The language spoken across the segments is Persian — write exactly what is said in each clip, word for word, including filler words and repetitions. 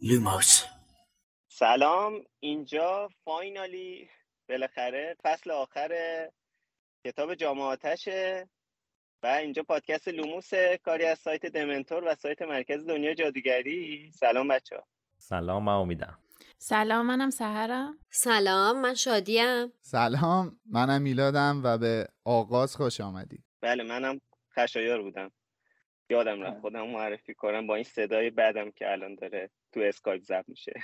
لوموس. سلام، اینجا فاینالی بالاخره فصل آخر کتاب جام آتشه و اینجا پادکست لوموس، کاری از سایت دمنتور و سایت مرکز دنیا جادوگری. سلام بچه‌ها. سلام، من امیدم. سلام، منم سحرم. سلام، من شادیم. سلام، منم میلادم و به آغاز خوش آمدی. بله، منم خشایار بودم، یادم رفت خودم معرفی کنم با این صدای بعدم که الان داره تو اسکایپ ضبط میشه.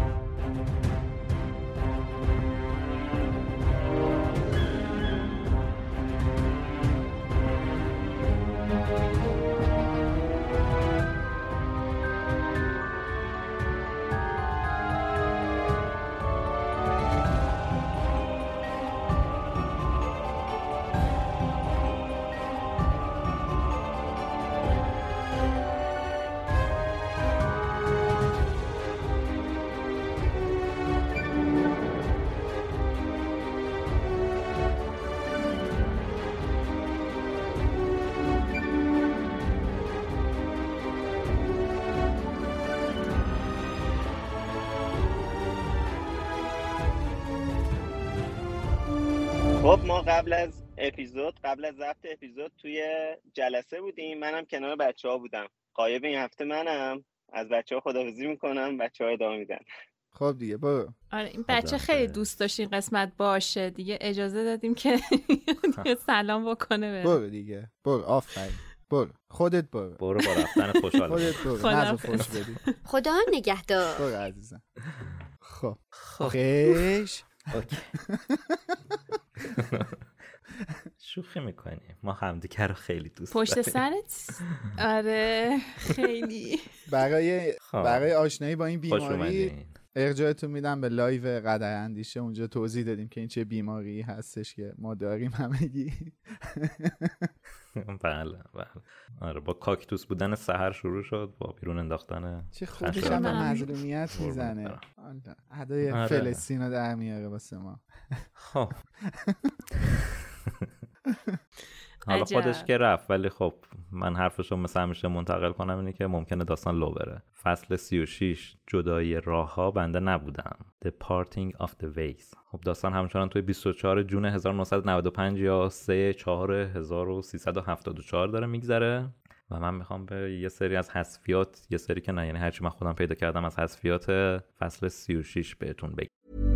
خب ما قبل از اپیزود قبل از ضبط اپیزود توی جلسه بودیم، منم کنار بچه‌ها بودم. غایب این هفته منم. از بچه‌ها خداحافظی میکنم، بچه‌ها ادامه میدن. خب دیگه برو. آره، این بچه خیلی دوست داشت این قسمت باشه دیگه، اجازه دادیم که دیگه سلام بکنه. برو دیگه، برو، آفرین، برو خودت برو برو با رفتن خوشحال خودت برو، نظر خوش بدی. خدا نگهدار. برو عزیزم. خب خیش شوخی میکنیم، ما همدیگه رو خیلی دوست پشت داریم. سرت؟ آره خیلی. برای برای آشنایی با این خوش بیماری اومدین. ارجاعتون میدم به لایو قدر اندیشه. اونجا توضیح دادیم که این چه بیماری هستش که ما داریم همگی. بله بله. آره، با کاکتوس بودن سحر شروع شد، با بیرون انداختن چه خودش هم به مظلومیت میزنه. ادای آره. فلسطین رو در میاره واسه ما. خب حالا خودش که رفت، ولی خب من حرفشو مثل همیشه منتقل کنم اینه که ممکنه داستان لو بره. فصل سی و شش جدایی راهها بنده نبودم. The Parting of the Ways. خب داستان همچنان توی بیست و چهارم ژوئن هزار و نهصد و نود و پنج یا سوم چهارم هزار و سیصد و هفتاد و چهار داره میگذره و من میخوام به یه سری از حذفیات، یه سری که نه، یعنی هرچی من خودم پیدا کردم از حذفیات فصل سی و شش بهتون بگم.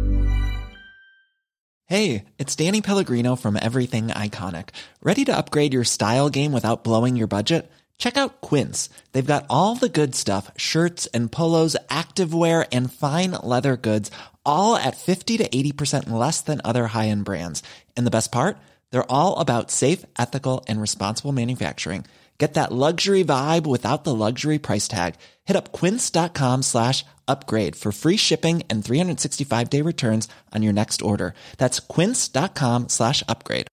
Hey, it's Danny Pellegrino from Everything Iconic. Ready to upgrade your style game without blowing your budget? Check out Quince. They've got all the good stuff, shirts and polos, activewear, and fine leather goods, all at fifty to eighty percent less than other high-end brands. And the best part? They're all about safe, ethical, and responsible manufacturing. Get that luxury vibe without the luxury price tag. Hit up quince.com slash upgrade for free shipping and three sixty-five day returns on your next order. That's quince.com slash upgrade.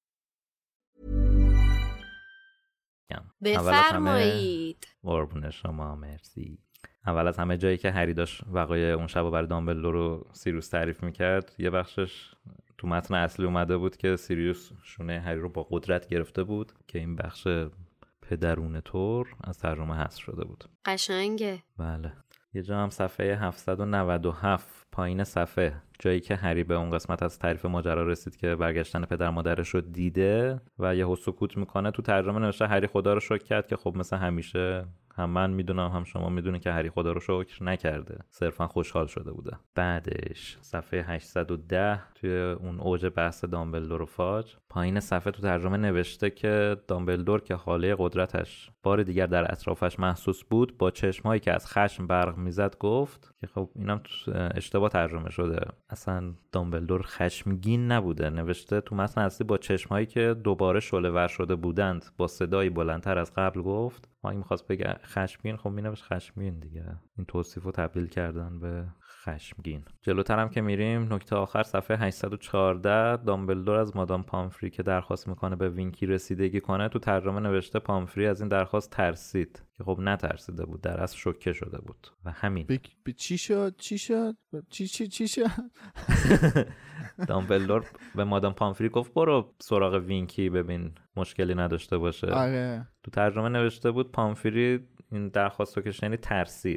بفرمایید. قربون شما، مرسی. اول از همه جایی که هری داشت وقایع اون شب برای دامبلدور رو سیریوس تعریف میکرد، یه بخشش تو متن اصلی اومده بود که سیریوس شونه هری رو با قدرت گرفته بود که این بخش پدرونه طور از ترجمه حذف شده بود. قشنگه. بله. یه جا هم صفحه هفتصد و نود و هفت پایین صفحه، جایی که هری به اون قسمت از تعریف ماجرا رسید که برگشتن پدر مادرش رو دیده و یه سکوت میکنه، تو ترجمه نوشته هری خدا رو شکر کرد که خب مثل همیشه هم من میدونم هم شما میدونید که هری خدا رو شکر نکرده، صرفا خوشحال شده بوده. بعدش صفحه هشتصد و ده توی اون اوج بحث دامبلدور و فاج، پایین صفحه تو ترجمه نوشته که دامبلدور که حاله قدرتش بار دیگر در اطرافش محسوس بود، با چشمایی که از خشم برق میزد گفت که خب اینم اشتباه ترجمه شده، اصلا دامبلدور خشمگین نبوده. نوشته تو متن اصلی با چشمایی که دوباره شعله‌ور شده بودند با صدایی بلندتر از قبل گفت. ما این می‌خواست بگه خشمگین، خب مینوشت خشمگین دیگه. این توصیفو تبدیل کردن به خشمگین. جلوتر هم که میریم، نکته آخر صفحه هشتصد و چهارده، دامبلدور از مادام پامفری که درخواست میکنه به وینکی رسیدگی کنه، تو ترجمه نوشته پامفری از این درخواست ترسید که خب نترسیده بود، در اصل شوکه شده بود و همین. ب... ب... چی شد؟ چی شد؟ چی چی چی شد؟ دامبلدور به مادام پامفری گفت برو سراغ وینکی ببین مشکلی نداشته باشه. آره. تو ترجمه نوشته بود پامفری این درخواست رو که شنید ترسید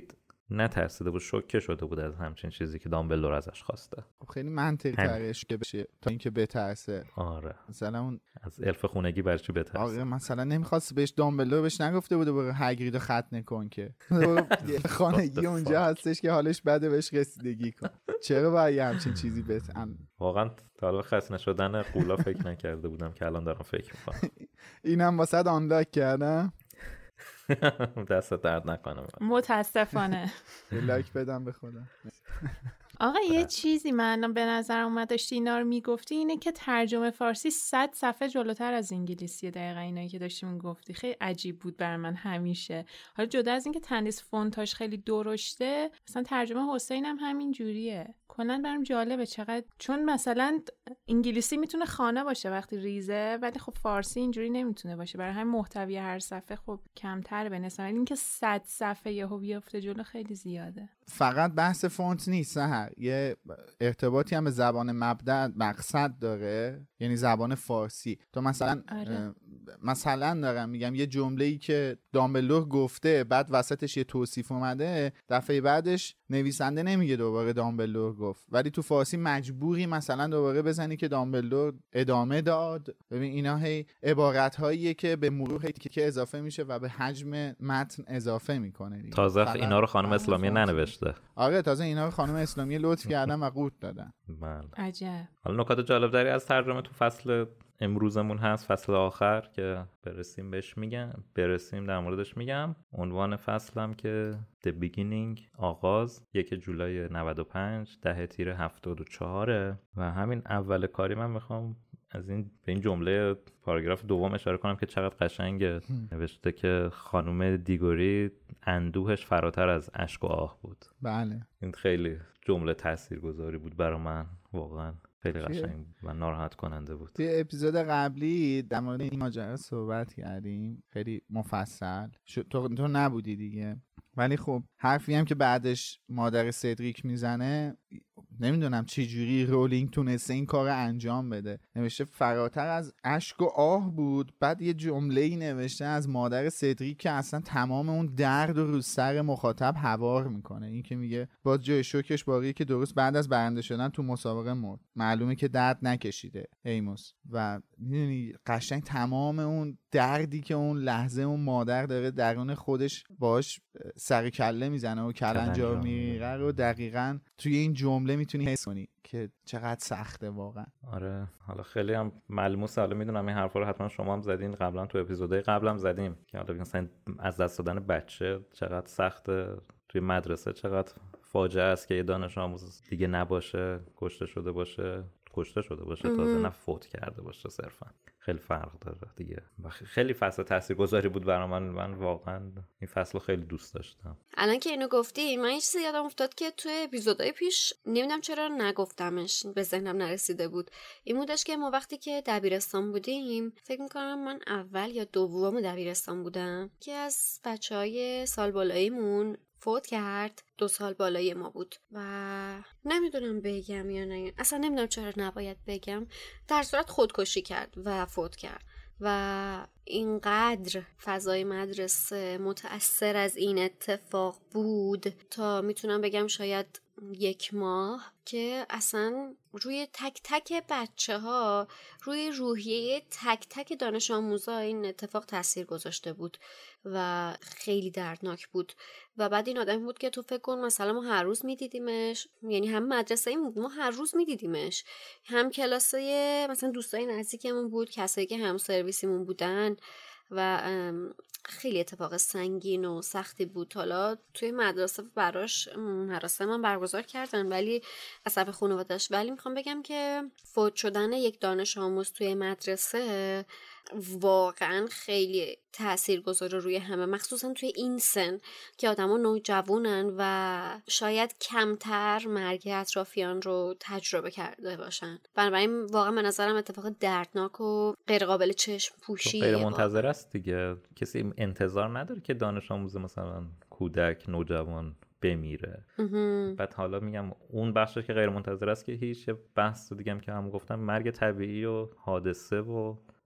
نترسیده بود، شوکه شده بود از همچین چیزی که دامبلدور ازش خواسته. خیلی منطقی ترش که بشه تا اینکه بترسه. آره مثلا اون از الف خونگی برای چی بترسه؟ آره مثلا نمیخواست بهش دامبلدور بهش نگفته بوده برو هگرید رو ختنه کن که خانگی اونجا هستش که حالش بده بهش رسیدگی کن. چرا باید همچین چیزی بتن؟ واقعا تا حالا خسته شدن قولا فکر نکرده بودم که الان دارم فکر میکنم. اینم واسه آنلاک کردم. دست درد نکنه. متاسفانه. لایک بدم به خودم. آقا یه چیزی من به نظر اومد داشتی اینا رو میگفتی اینه که ترجمه فارسی صد صفحه جلوتر از انگلیسیه. دقیقا اینایی که داشتی میگفتی خیلی عجیب بود بر من همیشه. حالا جدا از اینکه تندیس فونتاش خیلی درشته، مثلا ترجمه حسین هم همین جوریه. کلا برام جالبه چقدر، چون مثلا انگلیسی میتونه خانه باشه وقتی ریزه، ولی خب فارسی اینجوری نمیتونه باشه. برای همین محتوی هر صفحه خب کمتر به نسبت اینکه صد صفحه یهو بیفته جلو خیلی زیاده. فقط بحث فونت نیست سحر، یه ارتباطی هم به زبان مبدأ مقصد داره، یعنی زبان فارسی. تو مثلا آره. مثلا دارم میگم یه جمله‌ای که دامبلدور گفته بعد وسطش یه توصیف اومده، دفعه بعدش نویسنده نمیگه دوباره دامبلدور گفت، ولی تو فارسی مجبوری مثلا دوباره بزنی که دامبلدور ادامه داد. ببین اینا هی عبارت‌هاییه که به مرور هی که اضافه میشه و به حجم متن اضافه میکنه دیگه. تازه اینا رو خانم اسلامی ننوشته. آره تازه اینا رو خانم اسلامی لطف کردن و قورت دادن. بله. عجب. حالا نکات جالب داری از ترجمه تو فصل امروزمون هست، فصل آخر که برسیم بهش میگم برسیم در موردش میگم. عنوان فصلم که The Beginning، آغاز، یک جولای نود و پنج، ده تیر هفتاد و چهار. و همین اول کاری من میخوام از این به این جمله پاراگراف دوم اشاره کنم که چقدر قشنگه. نوشته که خانم دیگوری اندوهش فراتر از اشک و آه بود. بله این خیلی جمله تاثیرگذاری بود برای من، واقعا خیلی قشنگ و ناراحت کننده بود. توی اپیزود قبلی در مورد این ماجرا صحبت کردیم خیلی مفصل. تو تو نبودی دیگه، ولی خب حرفی هم که بعدش مادر سدریک میزنه، نمیدونم چی جوری رولینگ تونسته این کار انجام بده. نوشته فراتر از اشک و آه بود، بعد یه جمله‌ای نوشته از مادر سدریک که اصلا تمام اون درد رو رو سر مخاطب هوار میکنه. این که میگه باز جای شوکش باقیه که درست بعد از برنده شدن تو مسابقه مرد، معلومه که درد نکشیده ایموس. و میدونی قشنگ تمام اون دردی که اون لحظه اون مادر داره درون خودش باش سر کله میزنه و کلنجار میره رو دقیقاً توی این جمله میتونی حس کنی که چقدر سخته واقعا. آره حالا خیلی هم ملموسه. حالا میدونم این حرفا رو حتما شما هم زدین قبلا، تو اپیزودهای قبلم زدیم که حالا مثلا از دست دادن بچه چقدر سخته، توی مدرسه چقدر فاجعه است که یه دانش آموز دیگه نباشه، کشته شده باشه کشته شده باشه تازه نه فوت کرده باشه صرفا. خیلی فرق داره دیگه. خیلی فصل تاثیرگذاری بود برای من. من واقعا این فصل رو خیلی دوست داشتم. الان که اینو گفتی من یه چیزی یادم افتاد که توی اپیزودهای پیش نمیدونم چرا نگفتمش، به ذهنم نرسیده بود. این بودش که ما وقتی که دبیرستان بودیم، فکر میکنم من اول یا دوم دبیرستان بودم، که از بچهای سال بالاییمون فوت کرد. دو سال بالای ما بود و نمیدونم بگم یا نه، اصلا نمیدونم چرا نباید بگم، در صورت خودکشی کرد و فوت کرد. و اینقدر فضای مدرسه متأثر از این اتفاق بود تا میتونم بگم شاید یک ماه، که اصلا روی تک تک بچه ها، روی روحیه تک تک دانش آموزا این اتفاق تاثیر گذاشته بود و خیلی دردناک بود. و بعد این آدم بود که تو فکر کن مثلا ما هر روز میدیدیمش، یعنی هم مدرسه این ما هر روز میدیدیمش، هم کلاسای مثلا دوستای نزدیکمون بود، کسایی که هم سرویسیمون بودن و خیلی اتفاق سنگین و سختی بود. حالا توی مدرسه براش مراسم من برگزار کردن ولی از طرف خانواده‌اش، ولی میخوام بگم که فوت شدن یک دانش آموز توی مدرسه واقعا خیلی تأثیر گذاره روی همه، مخصوصا توی این سن که آدما نوجوانن و شاید کمتر مرگ اطرافیان رو تجربه کرده باشن. بنابراین واقعا به نظرم اتفاق دردناک و غیر قابل چشم پوشی، غیر منتظر است دیگه. کسی انتظار نداره که دانش آموز مثلا کودک نوجوان بمیره. بعد حالا میگم اون بخشش که غیر منتظر است که هیچ بحث دیگه هم که هم گفتم مرگ طبیعی و حادثه و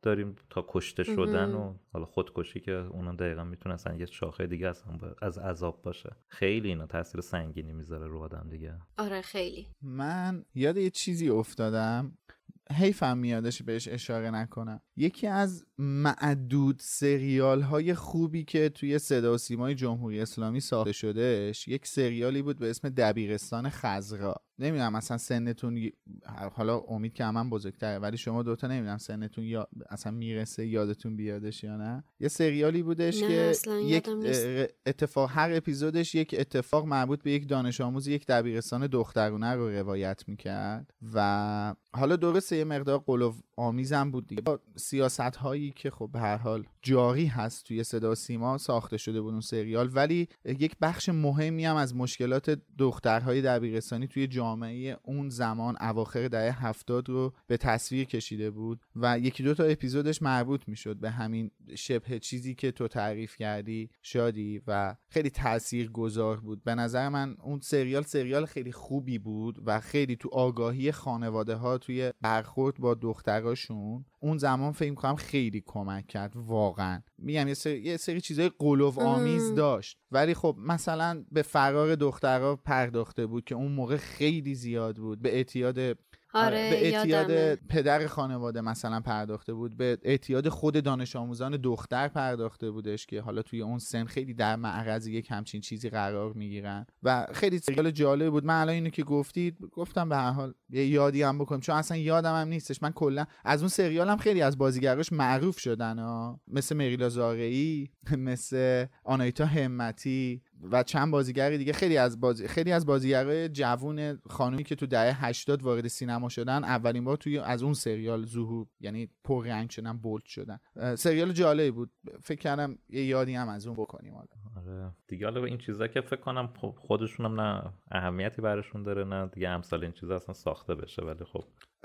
داریم تا کشته شدن و حالا خودکشی که اونا دقیقا میتونستن یه شاخه دیگه اصلا از عذاب باشه. خیلی اینا تاثیر سنگینی میذاره رو آدم دیگه. آره خیلی. من یاد یه چیزی افتادم، حیفم میادش بهش اشاره نکنم. یکی از معدود سریال های خوبی که توی صدا و سیمای جمهوری اسلامی ساخته شدهش یک سریالی بود به اسم دبیرستان خضرا. نمیدونم اصلا سنتون، حالا امید که من بزرگتره ولی شما دوتا نمیدونم سنتون یا اصلا میرسه یادتون بیادش یا نه. یه سریالی بودش که یک اتفاق، هر اپیزودش یک اتفاق مربوط به یک دانش آموز یک دبیرستان دخترونه رو روایت میکرد و حالا درسته یه مقدار قلوف آمیزم بود دیگه، با سیاست هایی که خب به هر حال جاری هست توی صدا و سیما ساخته شده بود اون سریال، ولی یک بخش مهمی هم از مشکلات دخترهای دبیرستانی توی جامعه اون زمان اواخر دهه هفتاد رو به تصویر کشیده بود و یکی دو تا اپیزودش مربوط میشد به همین شبه چیزی که تو تعریف کردی شادی و خیلی تاثیرگذار بود. به نظر من اون سریال سریال خیلی خوبی بود و خیلی تو آگاهی خانواده ها توی برخورد با دختراشون اون زمان فکر کنم خیلی کمک کرد. واقعا میگم یه سری, یه سری چیزای قلوف آمیز داشت ولی خب مثلا به فرار دخترها پرداخته بود که اون موقع خیلی زیاد بود، به اعتیاد آره، به اعتیاد یادمه. پدر خانواده مثلا پرداخته بود، به اعتیاد خود دانش آموزان دختر پرداخته بودش که حالا توی اون سن خیلی در معرض یک همچین چیزی قرار میگیرن و خیلی سریال جالب بود. من الان اینو که گفتید گفتم به هر حال یه یادی هم بکنم چون اصلا یادم هم نیستش. من کلا از اون سریالم خیلی از بازیگراش معروف شدن ها، مثل مریلا زارعی، مثل آنایتا همتی و چند بازیگر دیگه. خیلی از بازی خیلی از بازیگرای جوون خانومی که تو دهه هشتاد وارد سینما شدن اولین بار توی از اون سریال ظهور، یعنی پررنگ شدن، بولد شدن. سریال جالبی بود، فکر کردم یه یادی هم از اون بکنیم. آره دیگه، حالا این چیزا که فکر کنم خودشون هم نه اهمیتی براشون داره نه دیگه امثال این چیزا اصلا ساخته بشه، ولی خب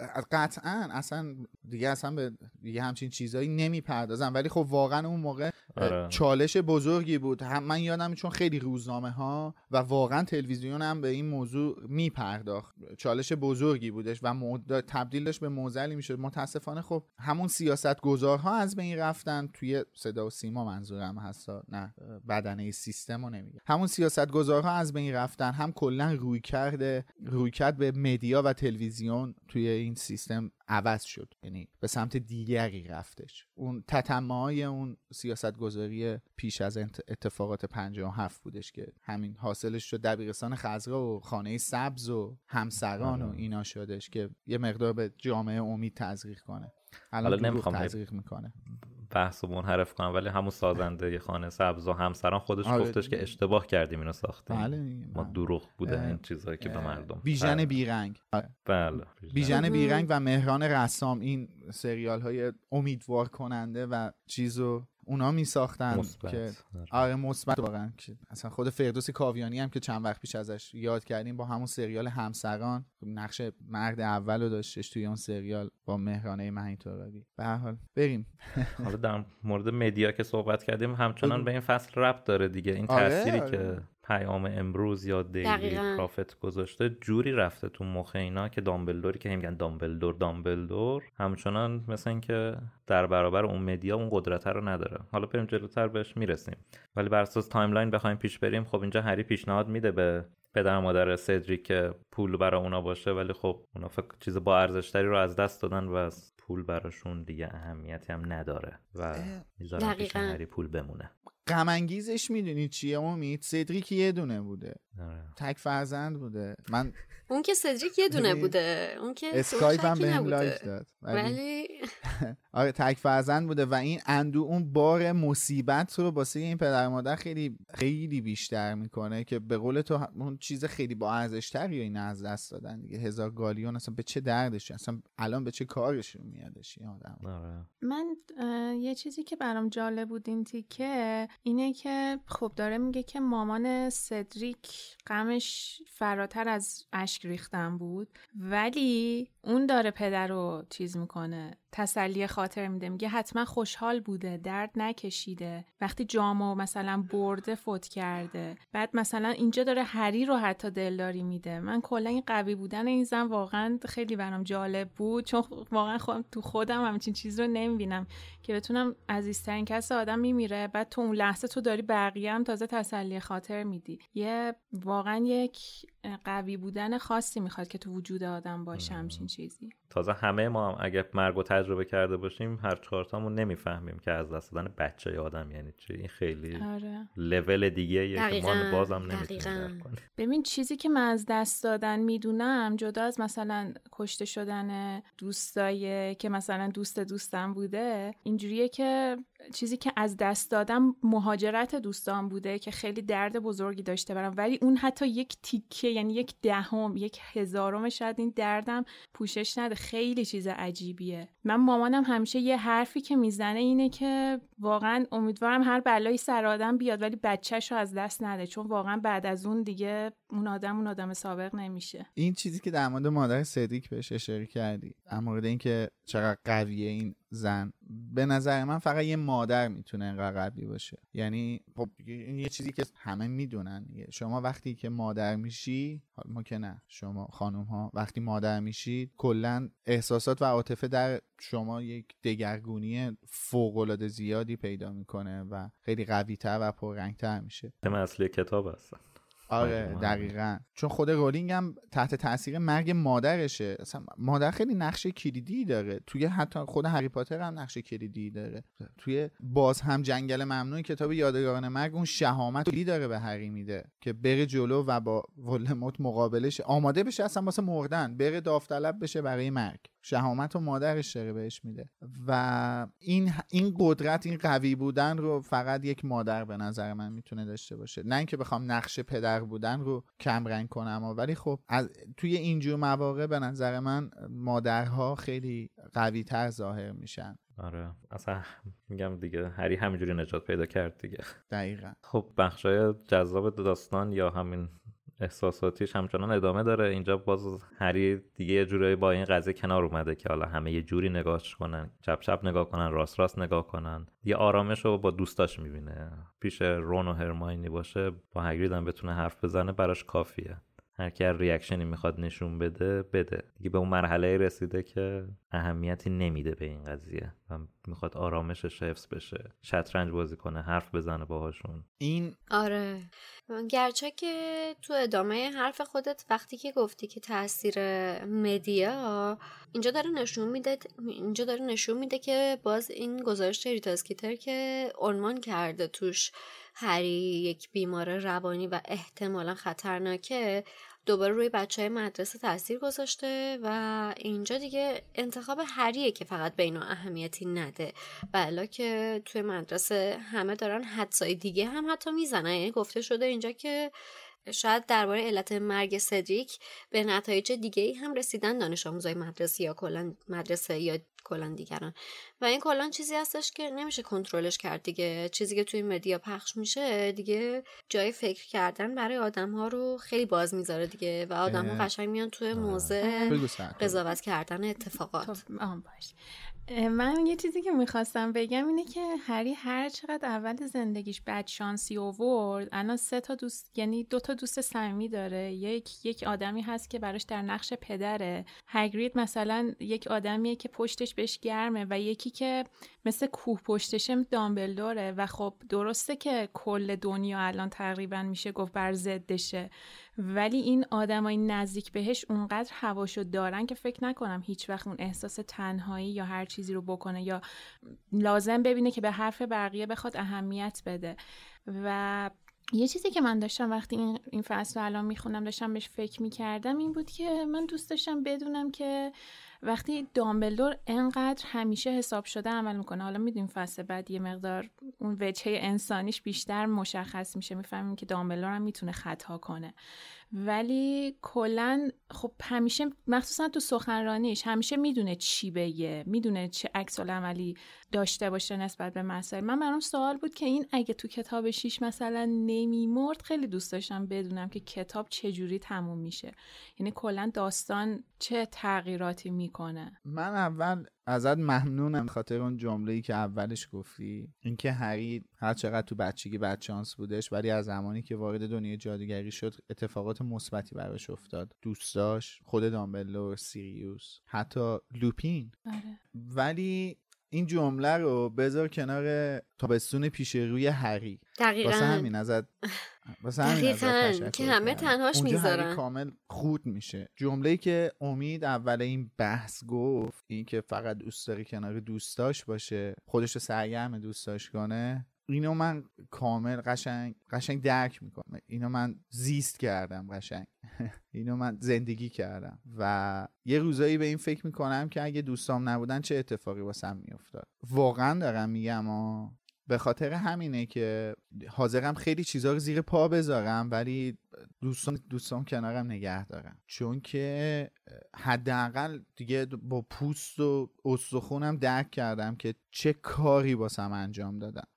قطعا اصلا دیگه اصلا به دیگه همچین چیزایی نمیپردازن، ولی خب واقعا اون موقع آره. چالش بزرگی بود. هم من یادم چون خیلی روزنامه ها و واقعا تلویزیون هم به این موضوع میپرداخت، چالش بزرگی بودش و مود... تبدیلش به معضلی میشد. متاسفانه خب همون سیاست گذارها از بین رفتن توی صدا و سیما، منظورم هست نه بدنه سیستم رو نمیگه، همون سیاست گذارها از بین رفتن، هم کلا روی کرده روی کرد به مدیا و تلویزیون توی این سیستم عوض شد، یعنی به سمت دیگری رفتش. اون تتمه‌های اون سیاست گذاری پیش از اتفاقات پنجاه و هفت بودش که همین حاصلش شد دبیرستان خضرا و خانه سبز و همسران و اینا شدش که یه مقدار به جامعه امید تزریق کنه. الان نمیخوام تزریق میکنه بحثو منحرف کنم، ولی همون سازنده ی خانه سبز و همسران خودش آره گفتش که اشتباه کردیم اینو ساختیم. بله ما دروغ بوده این چیزایی که به مردم. بیژن بیرنگ بله بیژن بیرنگ و مهران رسام، این سریال های امیدوار کننده و چیزو اونا می ساختن که آره مثبت واقعا. که اصلا خود فردوس کاویانی هم که چند وقت پیش ازش یاد کردیم با همون سریال همسران نقش مرد اولو داشتش توی اون سریال با مهرانه مهین ترابی. به هر حال بریم. حالا در مورد مدیا که صحبت کردیم همچنان به این فصل ربط داره دیگه. این تأثیری آره، آره. که پیام امروز یا دیلی پرافت گذاشته جوری رفته تو مخ اینا که دامبلدوری که میگن دامبلدور دامبلدور همچنان مثلا این که در برابر اون مدیا اون قدرت رو نداره. حالا بریم جلوتر بهش میرسیم، ولی بر اساس تایملاین بخوایم پیش بریم خب اینجا هری پیشنهاد میده به پدر مادر سدریک که پول برای اونا باشه، ولی خب اونا فکر چیز با ارزشتری رو از دست دادن و از پول براشون دیگه اهمیتی هم نداره و میذارن پیش هری پول بمونه. غم انگیزش میدونی چیه امید؟ سدریک یه دونه بوده آره. تک فرزند بوده. من اون که سدریک یه دونه بوده، اون که اسکایپ هم بهم لایک داد ولی آره تک فرزند بوده و این اندو اون بار مصیبت رو واسه این پدر مادر خیلی خیلی بیشتر میکنه که به قول تو اون چیز خیلی با ارزش تری این از دست دادن دیگه. هزار گالیون اصلا به چه دردش، اصلا الان به چه کارش میادش این آدم. آره. من یه چیزی که برام جالب بود این تیکه اینه که خب داره میگه که مامان سدریک غمش فراتر از اشک ریختن بود، ولی اون داره پدر رو چیز میکنه، تسلی خاطر میده، میگه حتما خوشحال بوده، درد نکشیده، وقتی جامو مثلا برده فوت کرده. بعد مثلا اینجا داره هری رو حتی دلداری میده. من کلا این قوی بودن این زن واقعا خیلی برام جالب بود، چون واقعا خودم تو خودم همچین چیز رو نمیبینم که بتونم عزیزترین کس آدم میمیره، بعد تو اون لحظه تو داری بقیه هم تازه تسلی خاطر میدی. یه واقعا یک قوی بودن خاصی میخواد که تو وجود آدم باشه همچین چیزی. تازه همه ما هم اگه مرگ رو تجربه کرده باشیم هر چهارتامون نمیفهمیم که از دست دادن بچه آدم یعنی چی. این خیلی آره. لول دیگه یه که ما بازم نمیتونیم درک کنیم. ببین چیزی که من از دست دادن میدونم، جدا از مثلا کشته شدن دوستایی که مثلا دوست دوستم بوده، اینجوریه که چیزی که از دست دادم مهاجرت دوستان بوده که خیلی درد بزرگی داشته برام، ولی اون حتی یک تیکه، یعنی یک دهم، یک هزارم شاید این دردم پوشش نده. خیلی چیز عجیبیه. من مامانم همیشه یه حرفی که میزنه اینه که واقعا امیدوارم هر بلایی سر آدم بیاد ولی بچه‌شو از دست نده، چون واقعا بعد از اون دیگه اون آدم اون آدم سابق نمیشه. این چیزی که در مورد مادر صدیق بهش اشاره کردی، در مورد این که چقدر قویه این زن، به نظر من فقط یه مادر میتونه اینقدر قوی باشه. یعنی خب این یه چیزی که همه میدونن، شما وقتی که مادر میشی، ما که نه، شما خانم ها وقتی مادر میشید کلا احساسات و عاطفه در شما یک دگرگونی فوق العاده زیادی پیدا میکنه و خیلی قوی تر و پررنگتر میشه. تم اصلی کتاب هستن. آره دقیقاً، چون خود رولینگ هم تحت تاثیر مرگ مادرشه. اصلا مادر خیلی نقش کلیدی داره توی، حتی خود هری پاتر هم نقش کلیدی داره توی باز هم جنگل ممنوع کتاب یادگاران مرگ. اون شهامت کلیدی داره به هری میده که بره جلو و با ولدمورت مقابلش آماده بشه، اصلا واسه مردن بره داوطلب بشه برای مرگ. شهامت و مادرش داره بهش میده و این این قدرت، این قوی بودن رو فقط یک مادر به نظر من میتونه داشته باشه. نه اینکه بخوام نقش پدر بودن رو کم رنگ کنم، ولی خب از توی اینجور مواقع به نظر من مادرها خیلی قوی تر ظاهر میشن. آره اصلا میگم دیگه هری همینجوری نجات پیدا کرد دیگه. دقیقاً. خب بخشای جذاب داستان یا همین احساساتیش همچنان ادامه داره. اینجا باز هری دیگه یه جورایی با این قضیه کنار اومده که حالا همه یه جوری نگاهش کنن، چپ چپ نگاه کنن، راست راست نگاه کنن. یه آرامش رو با دوستاش میبینه. پیش رون و هرماینی باشه، با هگرید هم بتونه حرف بزنه، براش کافیه. هر کی ریاکشنی میخواد نشون بده بده دیگه. به اون مرحله رسیده که اهمیتی نمیده به این قضیه و میخواد آرامشش حفظ بشه، شطرنج بازی کنه، حرف بزنه باهاشون. این آره گرچه که تو ادامه حرف خودت وقتی که گفتی که تاثیر مدیا اینجا داره نشون میده اینجا داره نشون میده که باز این گزارش ریتا اسکیتر که عنوان کرده توش هری یک بیمار روانی و احتمالاً خطرناکه، دوباره روی بچهای مدرسه تاثیر گذاشته و اینجا دیگه انتخاب هریه که فقط به اینا اهمیتی نده، بلا که توی مدرسه همه دارن حدسای دیگه هم حتی میزنن. یعنی گفته شده اینجا که شاید درباره علت مرگ سدریک به نتایج دیگه ای هم رسیدن دانش آموزای مدرسه یا کلا مدرسه یا کلا دیگران، و این کلا چیزی هستش که نمیشه کنترلش کرد دیگه. چیزی که توی مدیا پخش میشه دیگه جای فکر کردن برای آدم‌ها رو خیلی باز میذاره دیگه و آدم‌ها قشنگ میان توی موضع قضاوت کردن اتفاقات. آم باش. من یه چیزی که میخواستم بگم اینه که هری هر چقدر اول زندگیش بد شانسی آورد، الان سه تا دوست، یعنی دو تا دوست صمیمی داره. یک یک آدمی هست که براش در نقش پدره، هگرید مثلا یک آدمیه که پشتش بهش گرمه، و یکی که مثل کوه پشتشم دامبلدوره. و خب درسته که کل دنیا الان تقریبا میشه گفت بر ضدشه، ولی این آدمای نزدیک بهش اونقدر هواشو دارن که فکر نکنم هیچ وقت اون احساس تنهایی یا هر چیزی رو بکنه یا لازم ببینه که به حرف بقیه بخواد اهمیت بده. و یه چیزی که من داشتم وقتی این این فصل رو الان میخونم داشتم بهش فکر میکردم این بود که من دوست داشتم بدونم که وقتی دامبلدور انقدر همیشه حساب شده عمل میکنه، حالا میدونیم فصل بعد یه مقدار اون وجهه انسانیش بیشتر مشخص میشه، میفهمیم که دامبلدور هم میتونه خطا کنه، ولی کلن خب همیشه مخصوصا تو سخنرانیش همیشه میدونه چی بگه، میدونه چه عکس العملی داشته باشه نسبت به مسائل. من برام سوال بود که این اگه تو کتاب شیش مثلا نمیمرد، خیلی دوست داشتم بدونم که کتاب چجوری تموم میشه، یعنی کلا داستان چه تغییراتی میکنه. من اول ازت ممنونم خاطر اون جمله‌ای که اولش گفتی، اینکه هری هر چقدر تو بچگی بدشانس بودش ولی از زمانی که وارد دنیای جادوگری شد اتفاقات مثبتی براش افتاد. دوستاش، خود دامبلدور، سیریوس، حتی لوپین. آره. ولی این جمله رو بذار کنار تابستون پیش روی هری. دقیقاً. واسه همین ازت واسه همین ازت تشکر که همه کردم. تنهاش اونجا میذارن. هری کامل خود میشه. جمله‌ای که امید اول این بحث گفت، این که فقط دوست داری کنار دوستاش باشه، خودش رو سرگرم دوستاش کنه، اینو من کامل قشنگ قشنگ درک میکنم. اینو من زیست کردم، قشنگ اینو من زندگی کردم و یه روزایی به این فکر میکنم که اگه دوستام نبودن چه اتفاقی واسم میافتاد. واقعا دارم میگم آه. به خاطر همینه که حاضرم خیلی چیزا رو زیر پا بذارم ولی دوستان دوستان کنارم نگه دارم، چون که حداقل دیگه با پوست و استخونم درک کردم که چه کاری واسم انجام دادم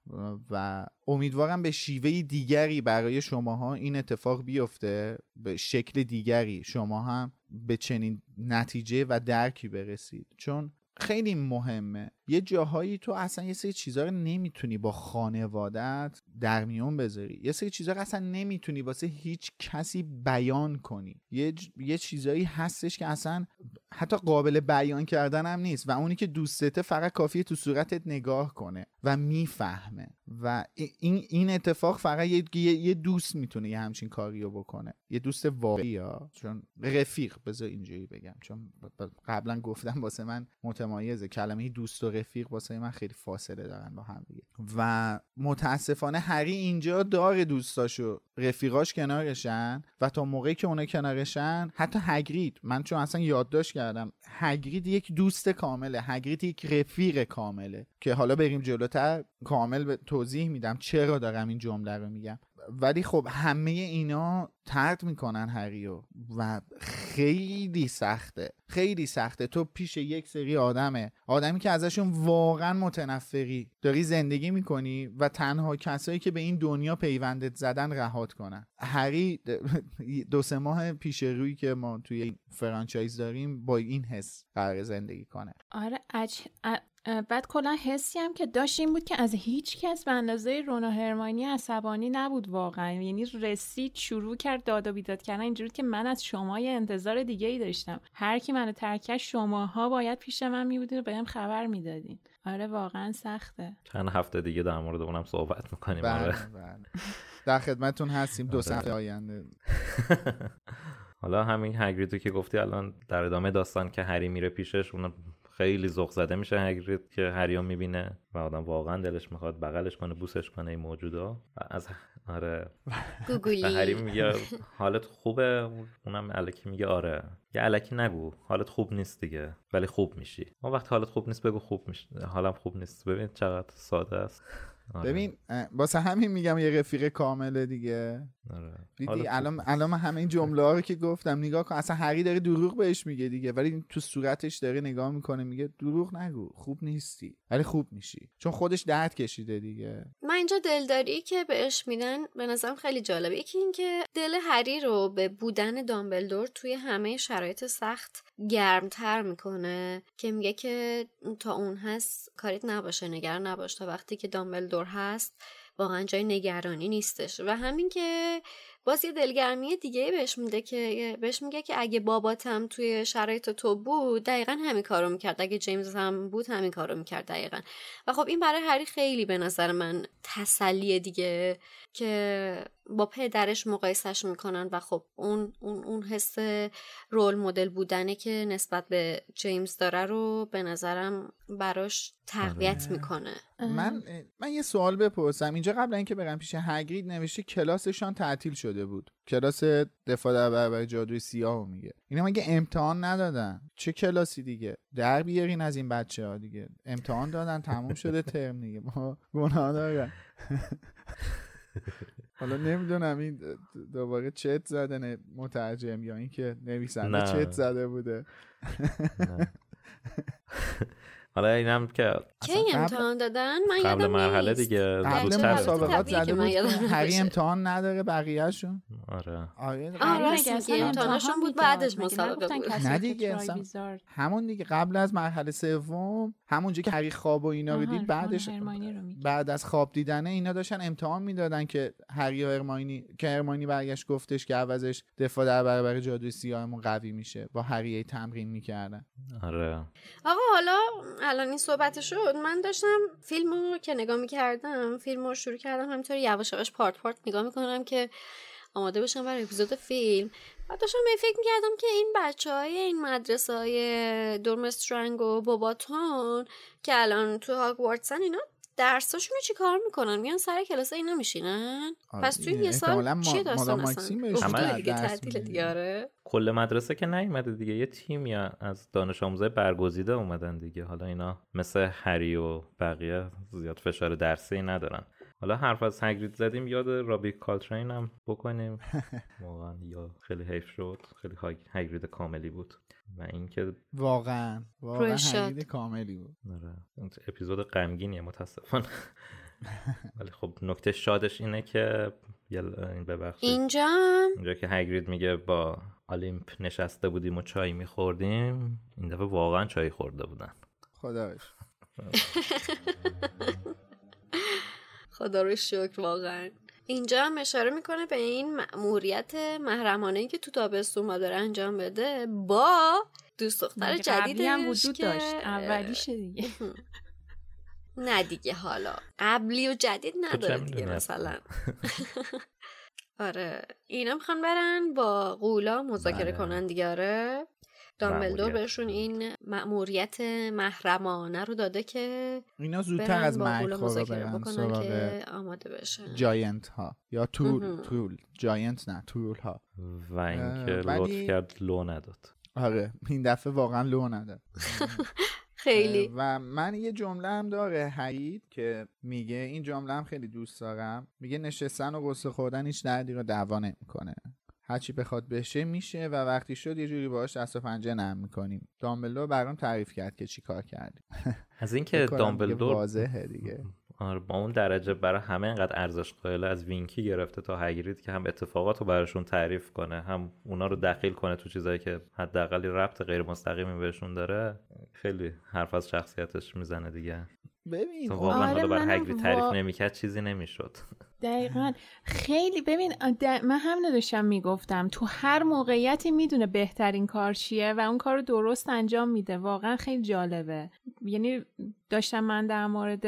و امیدوارم به شیوه دیگری برای شماها این اتفاق بیفته، به شکل دیگری شما هم به چنین نتیجه و درکی برسید، چون خیلی مهمه. یه جاهایی تو اصلا یه سری چیزا رو نمیتونی با خانوادت در میون بذاری، یه سری چیزا رو اصلا نمیتونی واسه هیچ کسی بیان کنی. یه ج... یه چیزایی هستش که اصلا حتی قابل بیان کردن هم نیست و اونی که دوستته فقط کافیه تو صورتت نگاه کنه و میفهمه و این این اتفاق فقط یه, یه دوست میتونه یه همچین کاریو بکنه، یه دوست واقعی ها. چون رفیق، بذار اینجوری بگم، چون قبلا گفتم واسه من متمایزه کلمه دوست و رفیق، واسه من خیلی فاصله دارن با هم دیگه و متاسفانه هری اینجا داره دوستاشو، رفیقاش کنارشن و تا موقعی که اونا کنارشن، حتی هگرید، من چون اصلا یادداشت کردم، هگرید یک دوست کامله، هگرید یک رفیق کامله که حالا بریم جلوتر کامل به توضیح میدم چرا دارم این جمله رو میگم. ولی خب همه اینا طرد میکنن هریو و خیلی سخته، خیلی سخته. تو پیش یک سری آدمه آدمی که ازشون واقعا متنفری داری زندگی میکنی و تنها کسایی که به این دنیا پیوندت زدن رهات کنن. هری دو سه ماه پیش روی که ما توی این فرانچایز داریم با این حس قرار زندگی کنه. آره اج... ا... بعد کلا حسی هم که داشت این بود که از هیچ کس به اندازه رون و هرماینی عصبانی نبود واقعا، یعنی رسید شروع کرد داد و بیداد کردن اینجوری که من از شما یه انتظار دیگه ای داشتم، هر کی منو ترک کرد شماها باید پیش من میبودین و بهم خبر میدادین. آره واقعا سخته. چند هفته دیگه در مورد اونم صحبت میکنیم. بله آره بله. در خدمتتون هستیم دو سه هفته آینده. حالا همین هگریدو که گفتی الان در ادامه داستان که هری میره پیشش، اون خیلی ذوق زده میشه هگرید که هریو میبینه و آدم واقعا دلش میخواد بغلش کنه، بوسش کنه این موجودا. و از آره گوگلی هری میگه حالت خوبه، اونم الکی میگه آره. یه الکی نگو حالت خوب نیست دیگه ولی خوب میشی. اون وقت حالت خوب نیست بگو خوب میشه، حالم خوب نیست. ببین چقدر ساده است. آره. ببین واسه همین میگم یه رفیق کامله دیگه. آره. دیدی الان الان همه این جمله ها رو که گفتم نگاه کن، اصلا هری داره دروغ بهش میگه دیگه ولی تو صورتش داره نگاه میکنه میگه دروغ نگو، خوب نیستی ولی خوب میشی، چون خودش درد کشیده دیگه. من اینجا دلداری که بهش میدن به نظرم خیلی جالبه. یکی این که دل هری رو به بودن دامبلدور توی همه شرایط سخت گرمتر میکنه که میگه که تا اون هست کاریت نباشه، نگران نباش، تا وقتی که دامبلدور هست واقعا جای نگرانی نیستش. و همین که باز یه دلگرمی دیگه بهش میده که بهش میگه که اگه باباتم توی شرایط تو بود دقیقاً همین کارو میکرد، اگه جیمز هم بود همین کارو میکرد دقیقاً. و خب این برای هری خیلی به نظر من تسلیه دیگه که با پدرش مقایسش میکنن و خب اون اون اون حس رول مدل بودنه که نسبت به جیمز داره رو به نظرم براش تقویت میکنه. من من یه سوال بپرسم اینجا. قبل اینکه برم پیش هگرید نوشته کلاسشان تعطیل شده بود، کلاس دفاع در برابر جادوی سیاهو میگه. اینا مگه امتحان ندادن؟ چه کلاسی دیگه؟ در بیارین از این بچه ها دیگه. امتحان دادن تموم شده ترم دیگه، ما گناه دارن. حالا نمیدونم این دوباره چت زدن مترجم یا این که نویسنده چت زده بوده. حالا اینم که کی امتحان دادن من قبل یادم مرحله نیست. دیگه قبل زودتر مسابقات طبیعیه زده که من بود یادم که هری نباشه. امتحان نداره بقیه‌شون. آره آره آه، راست مگه اصلا میگی، امتحان امتحانشون بود میداد؟ بعدش مگه مسابقه نگفتن بود. کسی نه که دیگه، ترای اصلا ویزارد؟ همون دیگه قبل از مرحله سوم، همونجا که هری خواب و اینا رو آها، دید، بعدش رون و هرماینی رو میگی. بعد از خواب دیدنه اینا داشتن امتحان میدادن که هری و هرماینی، که هرماینی برگشت گفتش که عوضش دفاع در برابر جادوی سیاهمون قوی میشه، با هری تمرین میکردن. آره آقا حالا الان این صحبت شد، من داشتم فیلمو که نگاه میکردم، فیلمو شروع کردم همینطور یواش یواش پارت پارت نگاه میکنم که آماده بشم برای اپیزود فیلم. بعد داشتم به فکر میکردم که این بچه های این مدرسه های دورمسترنگ و باباتون که الان تو هاگوارتسن، اینا درساشونو چی کار میکنن؟ میان سر کلاس اینا میشینن؟ پس توی یه سال چیه داستان اصلا؟ همه دیگه تعطیل دیاره؟ کل مدرسه که نیومده دیگه، یه تیمی از دانش آموزای برگزیده اومدن دیگه. حالا اینا مثل هری و بقیه زیاد فشار درسی ندارن. حالا حرف از هگرید زدیم، یاد رابی کالترین هم بکنیم. واقعا یا خیلی حیف شد، خیلی هگرید کاملی بود و اینکه واقعا واقعا هگرید کاملی بود. آره اپیزود غمگینیه متاسفانه. ولی خب نکته شادش اینه که این ببخشید اینجا اینجا که هگرید میگه با آلیمپ نشسته بودیم و چای میخوردیم، این دفعه واقعا چای خورده بودن. خداش خدا رو شکر. واقعا اینجا هم اشاره میکنه به این مأموریت محرمانه‌ای که تو تابستون ما داره انجام بده با دوست دختر جدیدش هم وجود که داشت، اولیشه دیگه. نه دیگه، حالا قبلی و جدید نداره دیگه مثلا. آره اینا میخوان برن با غولا مذاکره کنن دیگه. آره دامبلدور بهشون این مأموریت محرمانه رو داده که اینا زودتر از مرگ خورا برن که آماده بشن. جاینت ها یا ترول ترول جاینت نه ترول ها. و اینکه لطف کرد لو نداد. آره این دفعه واقعا لو نداد. خیلی. و من یه جمله هم داره هری که میگه، این جمله هم خیلی دوست دارم، میگه نشستن و قصه خوردن هیچ دردی رو دعوا نمیکنه، هرچی بخواد بشه میشه و وقتی شد یه جوری باهاش دست و پنجه نرم میکنیم. دامبلدور برام تعریف کرد که چی کار کردیم. از اینکه دامبلدور واضحه دیگه. آره با اون درجه برای همه اینقدر ارزش قائل، از وینکی گرفته تا هگرید که هم اتفاقات رو براشون تعریف کنه، هم اونا رو دخیل کنه تو چیزایی که حداقل ربط غیر مستقیمی بهشون داره. خیلی حرف از شخصیتش میزنه دیگه. ببین واقعا آره حالا برای هگرید تعریف وا... نمیکرد چیزی نمیشد. دقیقاً خیلی. ببین در... من هم نداشتم میگفتم تو هر موقعیتی میدونه بهترین کار چیه و اون کار رو درست انجام میده. واقعا خیلی جالبه. یعنی داشتم من در مورد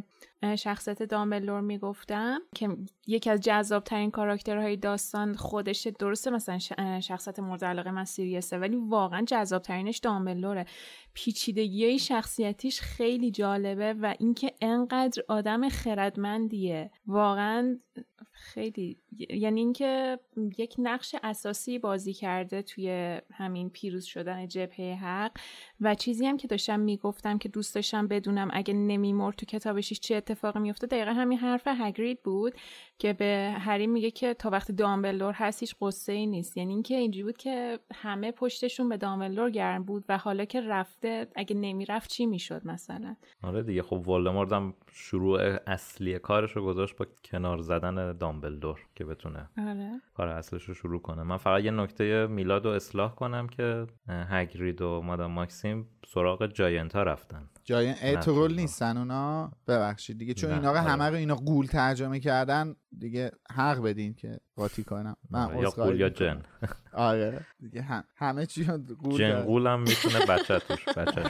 شخصیت دامبلدور میگفتم که یکی از جذاب ترین کاراکترهای داستان خودشه. درسته مثلا شخصیت مورد علاقه من سیریسه، ولی واقعا جذاب ترینش دامبلدوره. پیچیدگی شخصیتیش خیلی جالبه و اینکه انقدر آدم خردمندیه واقعا خیلی، یعنی اینکه یک نقش اساسی بازی کرده توی همین پیروز شدن جبهه حق. و چیزی هم که داشتم میگفتم که دوست داشتم بدونم اگه نمیمرد تو کتابش چه اتفاقی میفته، دقیقا همین حرف هگرید بود که به هری میگه که تا وقتی دامبلدور هست هیچ قصه‌ای نیست. یعنی اینکه اینجوری بود که همه پشتشون به دامبلدور گرم بود و حالا که رفته اگه نمیرفت چی میشد مثلا. آره دیگه خب ولدمورت هم شروع اصلی کارش رو گذاشت با کنار زدن دامبلدور که بتونه آره. کار اصلش رو شروع کنه. من فقط یه نکته میلاد رو اصلاح کنم که هگرید و مادام ماکسیم سراغ جاینت ها رفتن. جاینت اترول نیستن اونا، ببخشید دیگه، چون اینا رو همه رو اینا غول ترجمه کردن دیگه، حق بدین که قاطی کنم. من یا غول یا جن. آره دیگه هم. همه چی غول. جن غول هم میتونه بچه توش بچه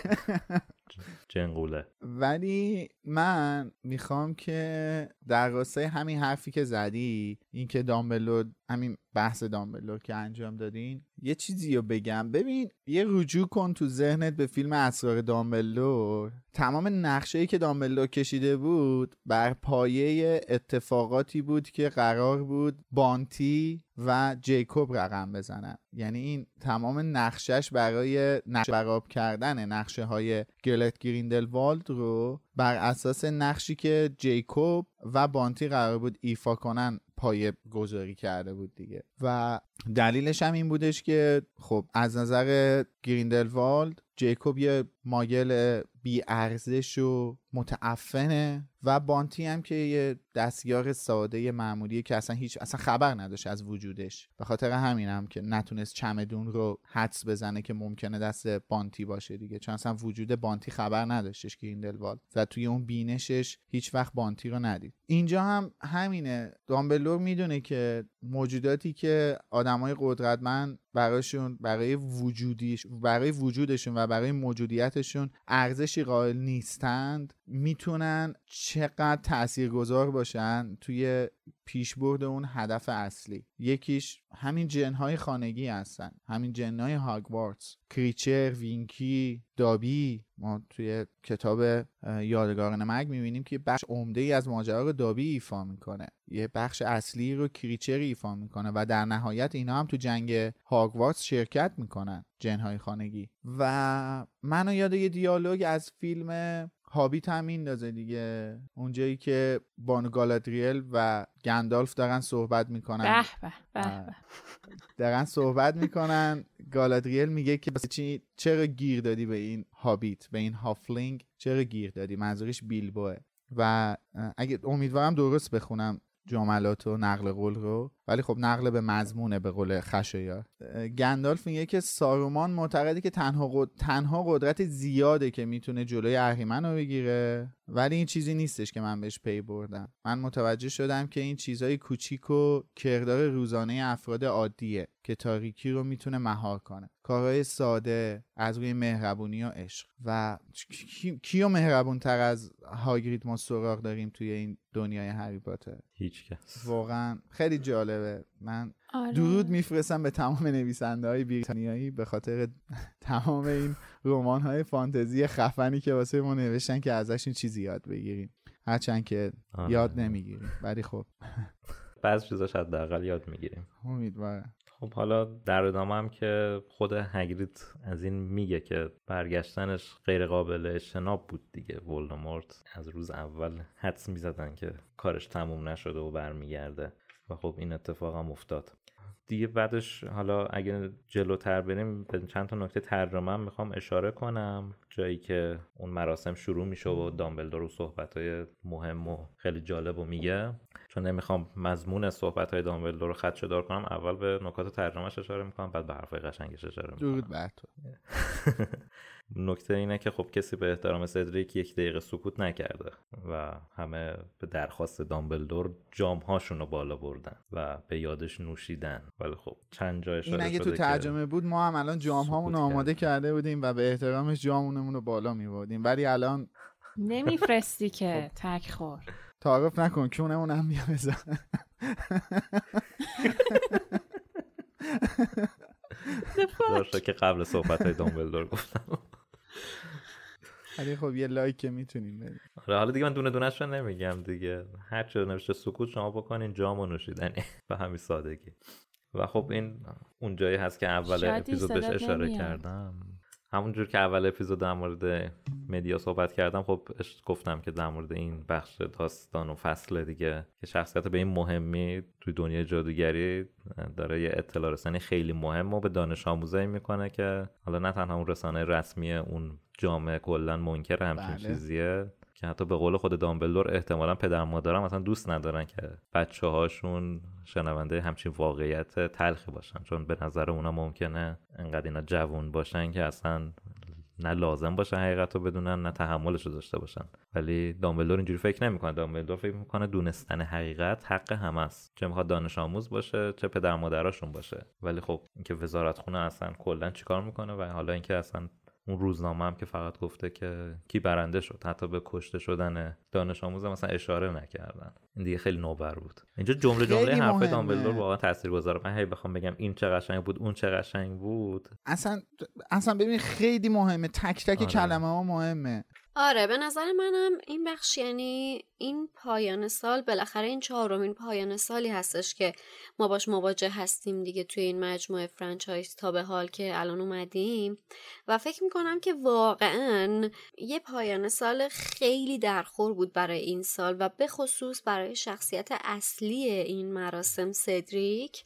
جنگوله. ولی من میخوام که در راستای همین حرفی که زدی، این که دامبلدور، همین بحث دامبلدور که انجام دادین، یه چیزی رو بگم. ببین یه رجوع کن تو ذهنت به فیلم اسرار دامبلدور. تمام نقشه‌ای که دامبلدور کشیده بود بر پایه اتفاقاتی بود که قرار بود بانتی و جیکوب رقم بزنن. یعنی این تمام نقشش برای نقش براب کردن نقشه های گلت گریندلوالد رو بر اساس نقشی که جیکوب و بانتی قرار بود ایفا کنن پایه گذاری کرده بود دیگه. و دلیلش هم این بودش که خب از نظر گریندلوالد جیکوب یه ماگل بی ارزش و متعفنه و بانتی هم که یه دستیار ساده معمولیه که اصلا هیچ اصلا خبر نداشت از وجودش. به خاطر همین هم که نتونست چمدون رو حدس بزنه که ممکنه دست بانتی باشه دیگه، چون اصلا وجود بانتی خبر نداشتش گریندلوالد و توی اون بینشش هیچ وقت بانتی رو ندید. اینجا هم همینه، دامبلدور میدونه که موجوداتی که آدمای قدرتمند برایشون برای وجودیش برای وجودشون و برای موجودیتشون ارزشی قائل نیستند میتونن چقدر تاثیرگذار باشن توی پیشبرد اون هدف اصلی. یکیش همین جنهای خانگی هستن، همین جنهای هاگوارتس، کریچر، وینکی، دابی. ما توی کتاب یادگاران مرگ میبینیم که بخش عمده ای از ماجرا رو دابی ایفا میکنه، یه بخش اصلی رو کریچر ایفا میکنه و در نهایت اینا هم تو جنگ هاگوارتس شرکت میکنن، جنهای خانگی. و منو یاد یه دیالوگ از فیلم هابیت هم میندازه دیگه، اونجایی که بانو گالادریل و گندالف دارن صحبت میکنن به به به به دارن صحبت میکنن گالادریل میگه که چی چرا گیر دادی به این هابیت، به این هافلینگ چرا گیر دادی، منظورش بیلبوه. و اگه امیدوارم درست بخونم جملات و نقل قول رو، ولی خب نقل به مضمونه به قول خشایار. گندالف میگه که سارومان معتقده که تنها قد... تنها قدرت زیاده که میتونه جلوی اهریمن رو بگیره، ولی این چیزی نیستش که من بهش پی بردم. من متوجه شدم که این چیزای کوچیک و کردار روزانه افراد عادیه که تاریکی رو میتونه مهار کنه، کارهای ساده از روی مهربونی و عشق. و کی... کیو مهربون تر از هاگرید ما سراغ داریم توی این دنیای هری پاتر؟ هیچ کس. واقعا خیلی جالبه. من آره. درود میفرستم به تمام نویسنده های بریتانیایی به خاطر تمام این رمان های فانتزی خفنی که واسه ما نوشتن که ازش این چیزی یاد بگیریم، هرچند که آره. یاد نمیگیریم، ولی خب بعضی چیزاش حداقل یاد میگیریم. امیدوارم. خب حالا در ادامه هم که خود هگرید از این میگه که برگشتنش غیر قابل اجتناب بود دیگه. ولدمورت از روز اول حدس میزدن که کارش تموم نشده و برمیگرده و خب این اتفاق هم افتاد دیگه. بعدش حالا اگه جلوتر بریم به چند تا نکته ترجمه هم میخوام اشاره کنم، جایی که اون مراسم شروع میشه و دامبلدور و صحبت‌های مهم و خیلی جالب و میگه. چون نمیخوام مضمون صحبت‌های دامبلدور رو خدشه‌دار کنم، اول به نکات ترجمهش اشاره میکنم، بعد به حرفای قشنگش اشاره میکنم. درود بر تو. نکته اینه که خب کسی به احترام سدریک یک دقیقه سکوت نکرده و همه به درخواست دامبلدور جام‌هاشون رو بالا بردن و به یادش نوشیدن. ولی خب چند جا اشاره این اگه شده تو ترجمه بود ما هم الان جام‌هامون آماده کرده بودیم و به احترامش جامونمون رو بالا می‌بردیم، ولی الان نمیفرستی که تک خور. تعارف نکن کونمون هم بیا بزن. داشته که قبل صحبت‌های دامبلدور گفتم. ولی خب یه لایک که میتونیم بدیم. آره حالا دیگه من دونه دونه‌اش رو نمیگم دیگه، هر چه نوشته سکوت شما بکنین جامو نوشیدنی به همین سادگی. و خب این اون جایی هست که اول اپیزود بهش اشاره نمیاد. کردم همونجور که اول اپیزود در مورد مدیا صحبت کردم، خب گفتم که در مورد این بخش داستان و فصل دیگه که شخصیت به این مهمی توی دنیای جادوگری داره یه اطلاع رسانی خیلی مهم و به دانش آموزایی میکنه که حالا نه تنها اون رسانه رسمی اون جامعه کلا منکر همچین بله. چیزیه که حتی به قول خود دامبلدور احتمالاً پدر مادرم مثلا دوست ندارن که بچه‌هاشون شنونده همچین واقعیت تلخی باشن، چون به نظر اونا ممکنه انقدر اینا جوون باشن که اصلا نه لازم باشه حقیقت رو بدونن نه تحملش رو داشته باشن. ولی دامبلدور اینجوری فکر نمی‌کنه. دامبلدور فکر می‌کنه دونستن حقیقت حق همه است، چه می‌خواد دانش آموز باشه چه پدر مادراشون باشه. ولی خب اینکه وزارتخونه اصلا کلا چیکار می‌کنه و حالا اینکه اصلا اون روزنامه هم که فقط گفته که کی برنده شد، حتی به کشته شدن دانش آموز اصلا اشاره نکردن. این دیگه خیلی نوبر بود. اینجا جمله جمله حرف دامبلدور واقعا تاثیرگذاره. من هی بخوام بگم این چه قشنگ بود اون چه قشنگ بود، اصلا اصلا ببین خیلی مهمه، تک تک آره. کلمه ها مهمه. آره به نظر منم این بخش یعنی این پایان سال بالاخره این چهارمین پایان سالی هستش که ما باش مواجه هستیم دیگه توی این مجموعه فرانچایز تا به حال که الان اومدیم و فکر میکنم که واقعا یه پایان سال خیلی درخور بود برای این سال و به خصوص برای شخصیت اصلی این مراسم سدریک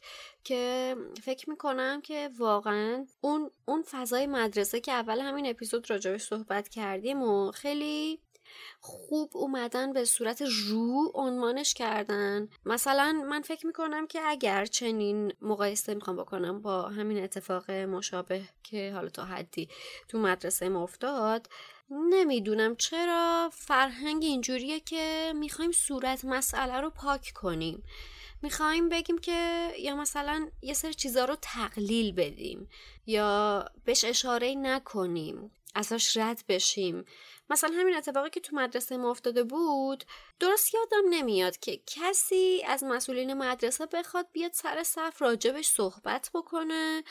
که فکر میکنم که واقعا اون اون فضای مدرسه که اول همین اپیزود راجعش صحبت کردیم و خیلی خوب اومدن به صورت رو عنوانش کردن. مثلا من فکر میکنم که اگر چنین مقایسه میخوام بکنم با همین اتفاق مشابه که حالا تا حدی تو مدرسه ما افتاد، نمیدونم چرا فرهنگ اینجوریه که میخوایم صورت مسئله رو پاک کنیم، میخوایم بگیم که یا مثلا یه سری چیزا رو تقلیل بدیم یا بهش اشاره نکنیم، ازش رد بشیم. مثلا همین اتفاقی که تو مدرسه ما افتاده بود، درست یادم نمیاد که کسی از مسئولین مدرسه بخواد بیاد سر صف راجبش صحبت بکنه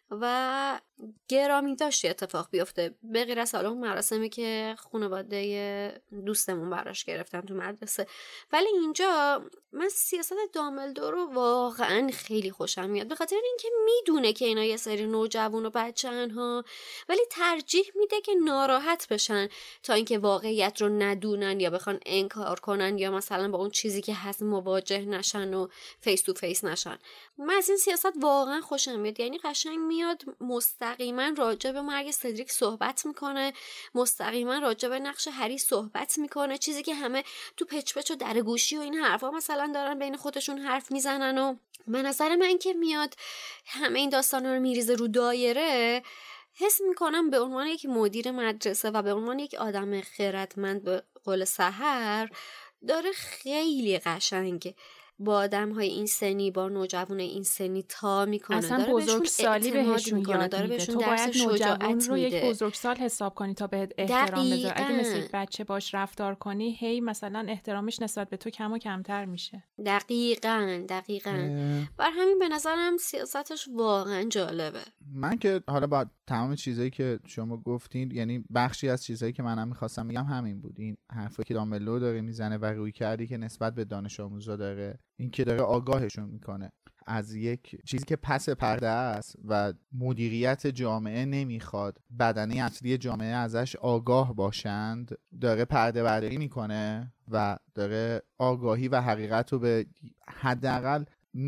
و گرامی داشتی اتفاق بیفته، به غیر از حالا اون مراسمی که خانواده دوستمون براش گرفتن تو مدرسه. ولی اینجا من سیاست دامبلدور رو واقعا خیلی خوشم میاد، به خاطر اینکه میدونه که اینا یه سری نوجوان و بچه‌ن ها، ولی ترجیح میده که ناراحت بشن تا اینکه واقعیت رو ندونن یا بخوان انکار کنن یا مثلا با اون چیزی که هست مواجه نشن و فیس تو فیس نشن. من از این سیاست واقعا خوشم میاد، یعنی قشنگ میاد مستقیما راجع به مرگ سدریک صحبت میکنه، مستقیما راجع به نقش هری صحبت میکنه، چیزی که همه تو پچ پچ و درگوشی و این حرفا مثلا دارن بین خودشون حرف میزنن و به نظر من که میاد همه این داستانا رو میریزه رو دایره. حس میکنم به عنوان یک مدیر مدرسه و به عنوان یک آدم خردمند به قول سحر داره خیلی قشنگ با آدم های این سنی، با نوجوان این سنی تا میکنه، اصلا داره بزرگ سالی بهشون یاد داره میده. بهشون تو درس باید نوجوان رو یک میده. بزرگ سال حساب کنی تا بهت احترام بذاره. اگه مثل یک بچه باش رفتار کنی، هی مثلا احترامش نسبت به تو کم و کمتر میشه. دقیقاً دقیقاً بر همین به نظرم سیاستش واقعا جالبه. من که حالا با تمام چیزایی که شما گفتین، یعنی بخشی از چیزایی که منم میخواستم بگم همین بود، این حرفی که دامبلدور داره میزنه و روی کردی که نسبت به دانش آموزا داره، این که داره آگاهشون میکنه از یک چیزی که پس پرده است و مدیریت جامعه نمیخواد بدنه اصلی جامعه ازش آگاه باشند، داره پرده برداری میکنه و داره آگاهی و حقیقت رو به حداقل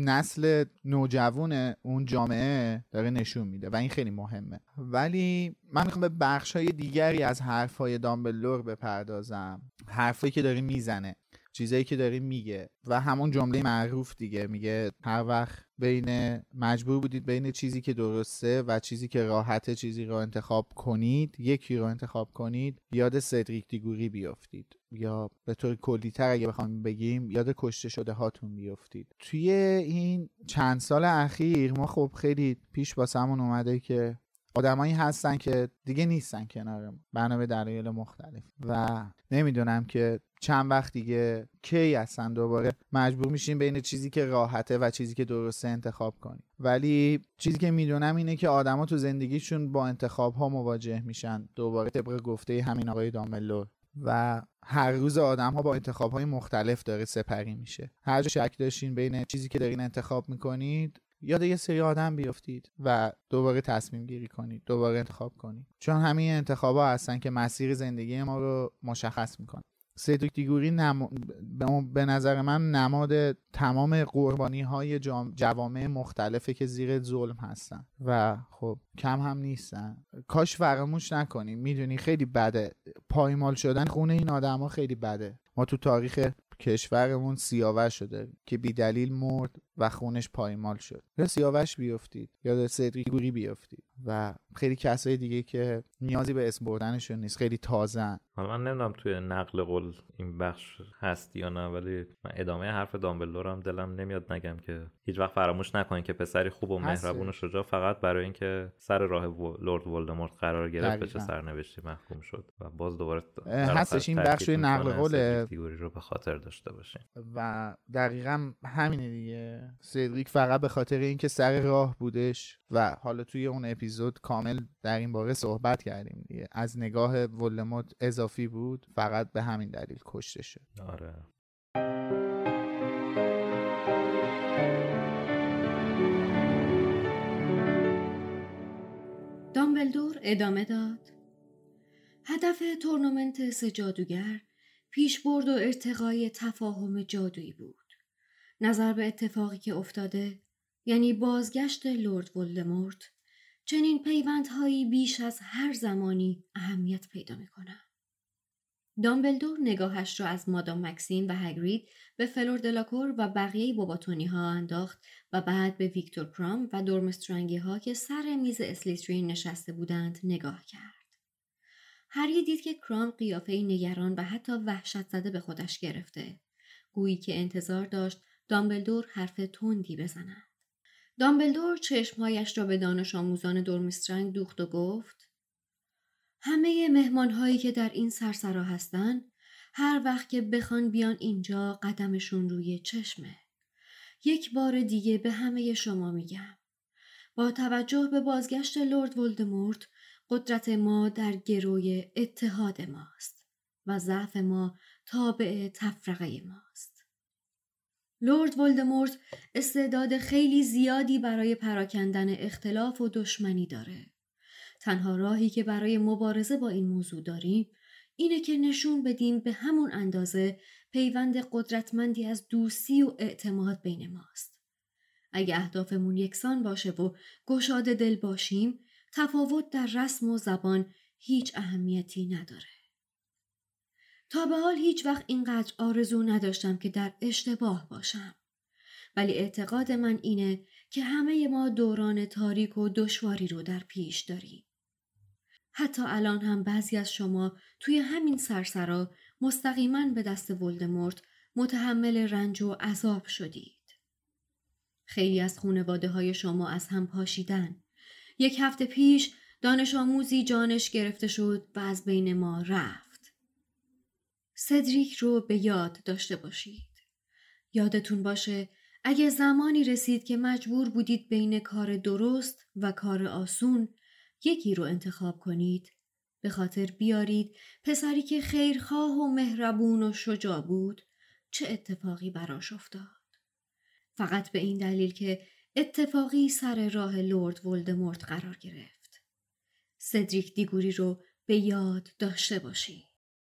نسل نوجوان اون جامعه داره نشون میده و این خیلی مهمه. ولی من میخوام به بخشای دیگری از حرفای دامبلدور بپردازم، حرفایی که داره میزنه، چیزایی که داره میگه و همون جمله معروف دیگه، میگه هر وقت بین مجبور بودید بین چیزی که درسته و چیزی که راحته چیزی رو انتخاب کنید، یکی رو انتخاب کنید، یاد سدریک دیگوری بیافتید، یا به طور کلی‌تر اگه بخوام بگیم یاد کشته شده هاتون بیافتید. توی این چند سال اخیر ما خب خیلی پیش واسمون اومده که آدمایی هستن که دیگه نیستن کنارمون بنا به دلایل مختلف و نمیدونم که چند وقت دیگه کی هستن دوباره مجبور میشیم بین چیزی که راحته و چیزی که درسته انتخاب کنیم. ولی چیزی که میدونم اینه که آدما تو زندگیشون با انتخاب ها مواجه میشن، دوباره طبق گفته همین آقای دامبلدور، و هر روز آدم ها با انتخاب های مختلف داره سپری میشه. هر جا شک داشتین بین چیزی که دارین انتخاب میکنید، یاد یه سری آدم بیافتید و دوباره تصمیم گیری کنید، دوباره انتخاب کنید، چون همین انتخابا هستن که مسیر زندگی ما رو مشخص میکنن. سدریک دیگوری نم... به نظر من نماد تمام قربانی های جام... جوامع مختلفه که زیر ظلم هستن و خب کم هم نیستن. کاش فراموش نکنیم، میدونی خیلی بده پایمال شدن خون این آدم ها، خیلی بده. ما تو تاریخ کشورمون سیاوش شده که بی دلیل مرد و خونش پایمال شد. یا سیاوش بیافتید یا سدریک دیگوری بیافتید و خیلی کسای دیگه که نیازی به اسم بردنشون نیست، خیلی تازه‌ن. حالا من نمیدونم توی نقل قول این بخش هست یا نه، ولی من ادامه حرف دامبلدورم دلم نمیاد نگم که هیچ وقت فراموش نکنین که پسری خوب و مهربون و شجاع فقط برای اینکه سر راه و... لرد ولدمورت قرار گرفت به چه سرنوشتی محکوم شد و باز دوباره هستش. این بخش نقل قوله دیگوری رو به خاطر داشته باشین و دقیقاً همینه دیگه. سدریک فقط به خاطر اینکه سر راه بودش و حالا توی اون اپیزود کامل در این باره صحبت کردیم دیگه، از نگاه ولدمورت اضافی بود، فقط به همین دلیل کشته شد. آره. دامبلدور ادامه داد: هدف تورنمنت سه جادوگر پیشبرد و ارتقای تفاهم جادویی بود. نظر به اتفاقی که افتاده، یعنی بازگشت لرد ولدمورت، چنین پیوندهایی بیش از هر زمانی اهمیت پیدا می‌کنند. دامبلدور نگاهش را از مادام مکسیم و هگرید به فلور دلاکور و بقیه باباتونی ها انداخت و بعد به ویکتور کرام و دورمسترنگی ها که سر میز اسلیترین نشسته بودند نگاه کرد. هری دید که کرام قیافه‌ای نگران و حتی وحشت زده به خودش گرفته، گویی که انتظار داشت دامبلدور حرف تندی بزند. دامبلدور چشمهایش را به دانش آموزان دورمسترنگ دوخت و گفت: همه مهمانهایی که در این سرسرا هستن هر وقت که بخوان بیان اینجا قدمشون روی چشمه. یک بار دیگه به همه شما میگم، با توجه به بازگشت لرد ولدمورت قدرت ما در گروی اتحاد ماست و ضعف ما تابع تفرقه ماست. لرد ولدمورت استعداد خیلی زیادی برای پراکندن اختلاف و دشمنی داره. تنها راهی که برای مبارزه با این موضوع داریم اینه که نشون بدیم به همون اندازه پیوند قدرتمندی از دوستی و اعتماد بین ماست. اگه اهدافمون یکسان باشه و گشاده دل باشیم، تفاوت در رسم و زبان هیچ اهمیتی نداره. تا به حال هیچ وقت اینقدر آرزو نداشتم که در اشتباه باشم. ولی اعتقاد من اینه که همه ما دوران تاریک و دشواری رو در پیش داریم. حتی الان هم بعضی از شما توی همین سرسرا مستقیما به دست ولدمورت متحمل رنج و عذاب شدید. خیلی از خانواده های شما از هم پاشیدن. یک هفته پیش دانش آموزی جانش گرفته شد و از بین ما رفت. سدریک رو به یاد داشته باشید. یادتون باشه اگه زمانی رسید که مجبور بودید بین کار درست و کار آسون یکی رو انتخاب کنید، به خاطر بیارید پسری که خیرخواه و مهربون و شجاع بود چه اتفاقی براش افتاد. فقط به این دلیل که اتفاقی سر راه لرد ولدمورت قرار گرفت. سدریک دیگوری رو به یاد داشته باشید.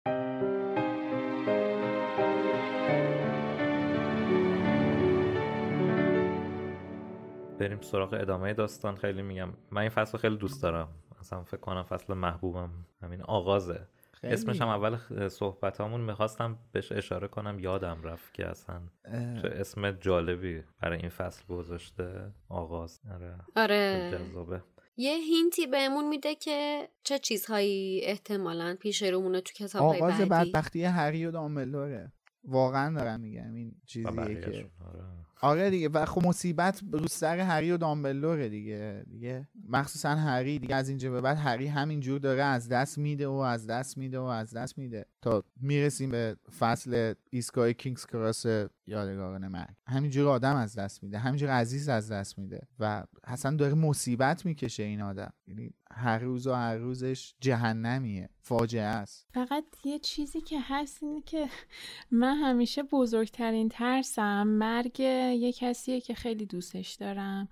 بریم سراغ ادامه داستان. خیلی میگم من این فصل خیلی دوست دارم، اصلا فکر کنم فصل محبوبم همین آغازه. خیلی. اسمش هم اول صحبتامون میخواستم بهش اشاره کنم یادم رفت که اصلا چه اسم جالبی برای این فصل گذاشته. آغاز. آره آره جذابه. یه هینتی بهمون میده که چه چیزهایی احتمالاً پیش رومونه تو کتاب‌های بعدی. آغاز بدبختی هری و دامبلدوره. واقعا دارم میگم این چیزیه که آره. آره دیگه و خب مصیبت رو سر هری و دامبلدوره دیگه دیگه مخصوصا هری دیگه از اینجا به بعد هری همینجور داره از دست میده و از دست میده و از دست میده تا میرسیم به فصل ایستگاه کینگز کراس یادگاران مرگ. همینجور آدم از دست میده، همینجور عزیز از دست میده و حسن داره مصیبت میکشه این آدم. یعنی هر روز و هر روزش جهنمیه، فاجعه است. فقط یه چیزی که هست اینه که من همیشه بزرگترین ترسم مرگ یه کسیه که خیلی دوستش دارم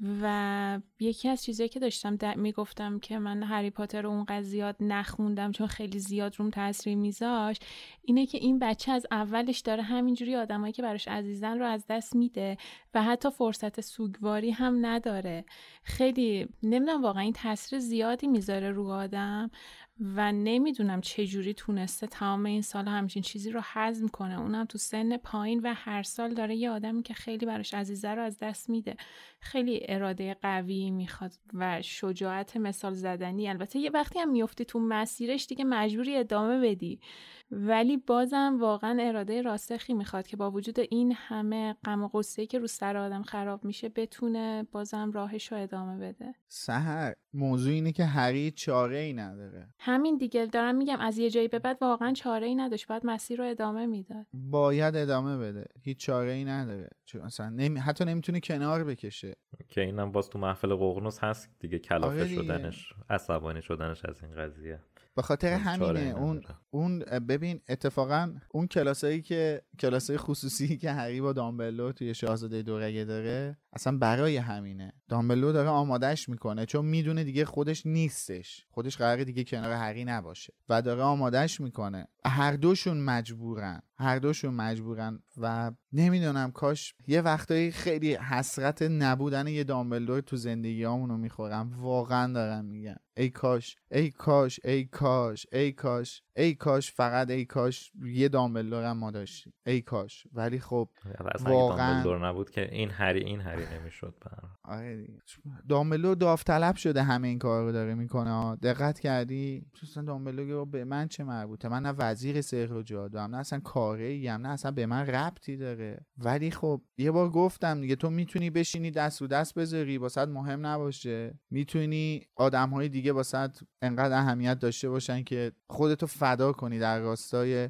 و یکی از چیزایی که داشتم د... میگفتم که من هری پاتر رو اونقدر زیاد نخوندم چون خیلی زیاد روم تاثیر میذاشت اینه که این بچه از اولش داره همینجوری آدمایی که براش عزیزن رو از دست میده و حتی فرصت سوگواری هم نداره. خیلی نمیدونم واقعا این تاثیر زیادی میذاره رو آدم و نمیدونم چه جوری تونسته تمام این سال همچین چیزی رو هضم کنه، اونم تو سن پایین و هر سال داره یه آدمی که خیلی براش عزیزه رو از دست میده. خیلی اراده قوی میخواد و شجاعت مثال زدنی. البته یه وقتی هم میفتی تو مسیرش دیگه مجبوری ادامه بدی، ولی بازم واقعا اراده راسخی میخواد که با وجود این همه غم و غصه‌ای که رو سر آدم خراب میشه بتونه بازم راهش رو ادامه بده. سحر موضوع اینه که هری چاره ای نداره. همین دیگه دارم میگم از یه جایی به بعد واقعا چاره ای نداشت، باید مسیر رو ادامه میداد. باید ادامه بده، هیچ چاره ای نداره. چون اصلا نمی... حتی نمیتونه کنار بکشه که اینم باز تو محفل ققنوس هست دیگه، کلافه شدنش، عصبانی شدنش از این قضیه. به خاطر همینه اون اون ببین اتفاقا اون کلاسایی که کلاسای خصوصی که هری با دامبلدور توی شاهزاده دورگه داره اصلا برای همینه. دامبلدور داره آمادهش میکنه چون میدونه دیگه خودش نیستش، خودش قراره دیگه کنار هری نباشه و داره آمادهش میکنه. هر دوشون مجبورن هر دوشون مجبورن و نمیدونم، کاش یه وقتایی خیلی حسرت نبودن یه دامبلدور تو زندگیامونو میخورم، واقعا دارم میگم ای کاش ای کاش ای کاش ای کاش ای کاش فقط ای کاش یه دامبلدور هم ما داشتیم، ای کاش. ولی خب واقعا دامبلدور نبود که این هری این هری نمیشد. آره دیگه دامبلدور داوطلب شده همه این کارا رو داره میکنه. دقت کردی اصلا دامبلدور به من چه مربوطه؟ من نه وزیر سحر و جادو ام، نه اصلا کاری ام، نه اصلا به من ربطی داره. ولی خب یه بار گفتم دیگه، تو میتونی بشینی دست رو دست بذاری واسط مهم نباشه، میتونی آدم‌های دیگه واسط انقدر اهمیت داشته باشن که خودتو فدا کنی در راستای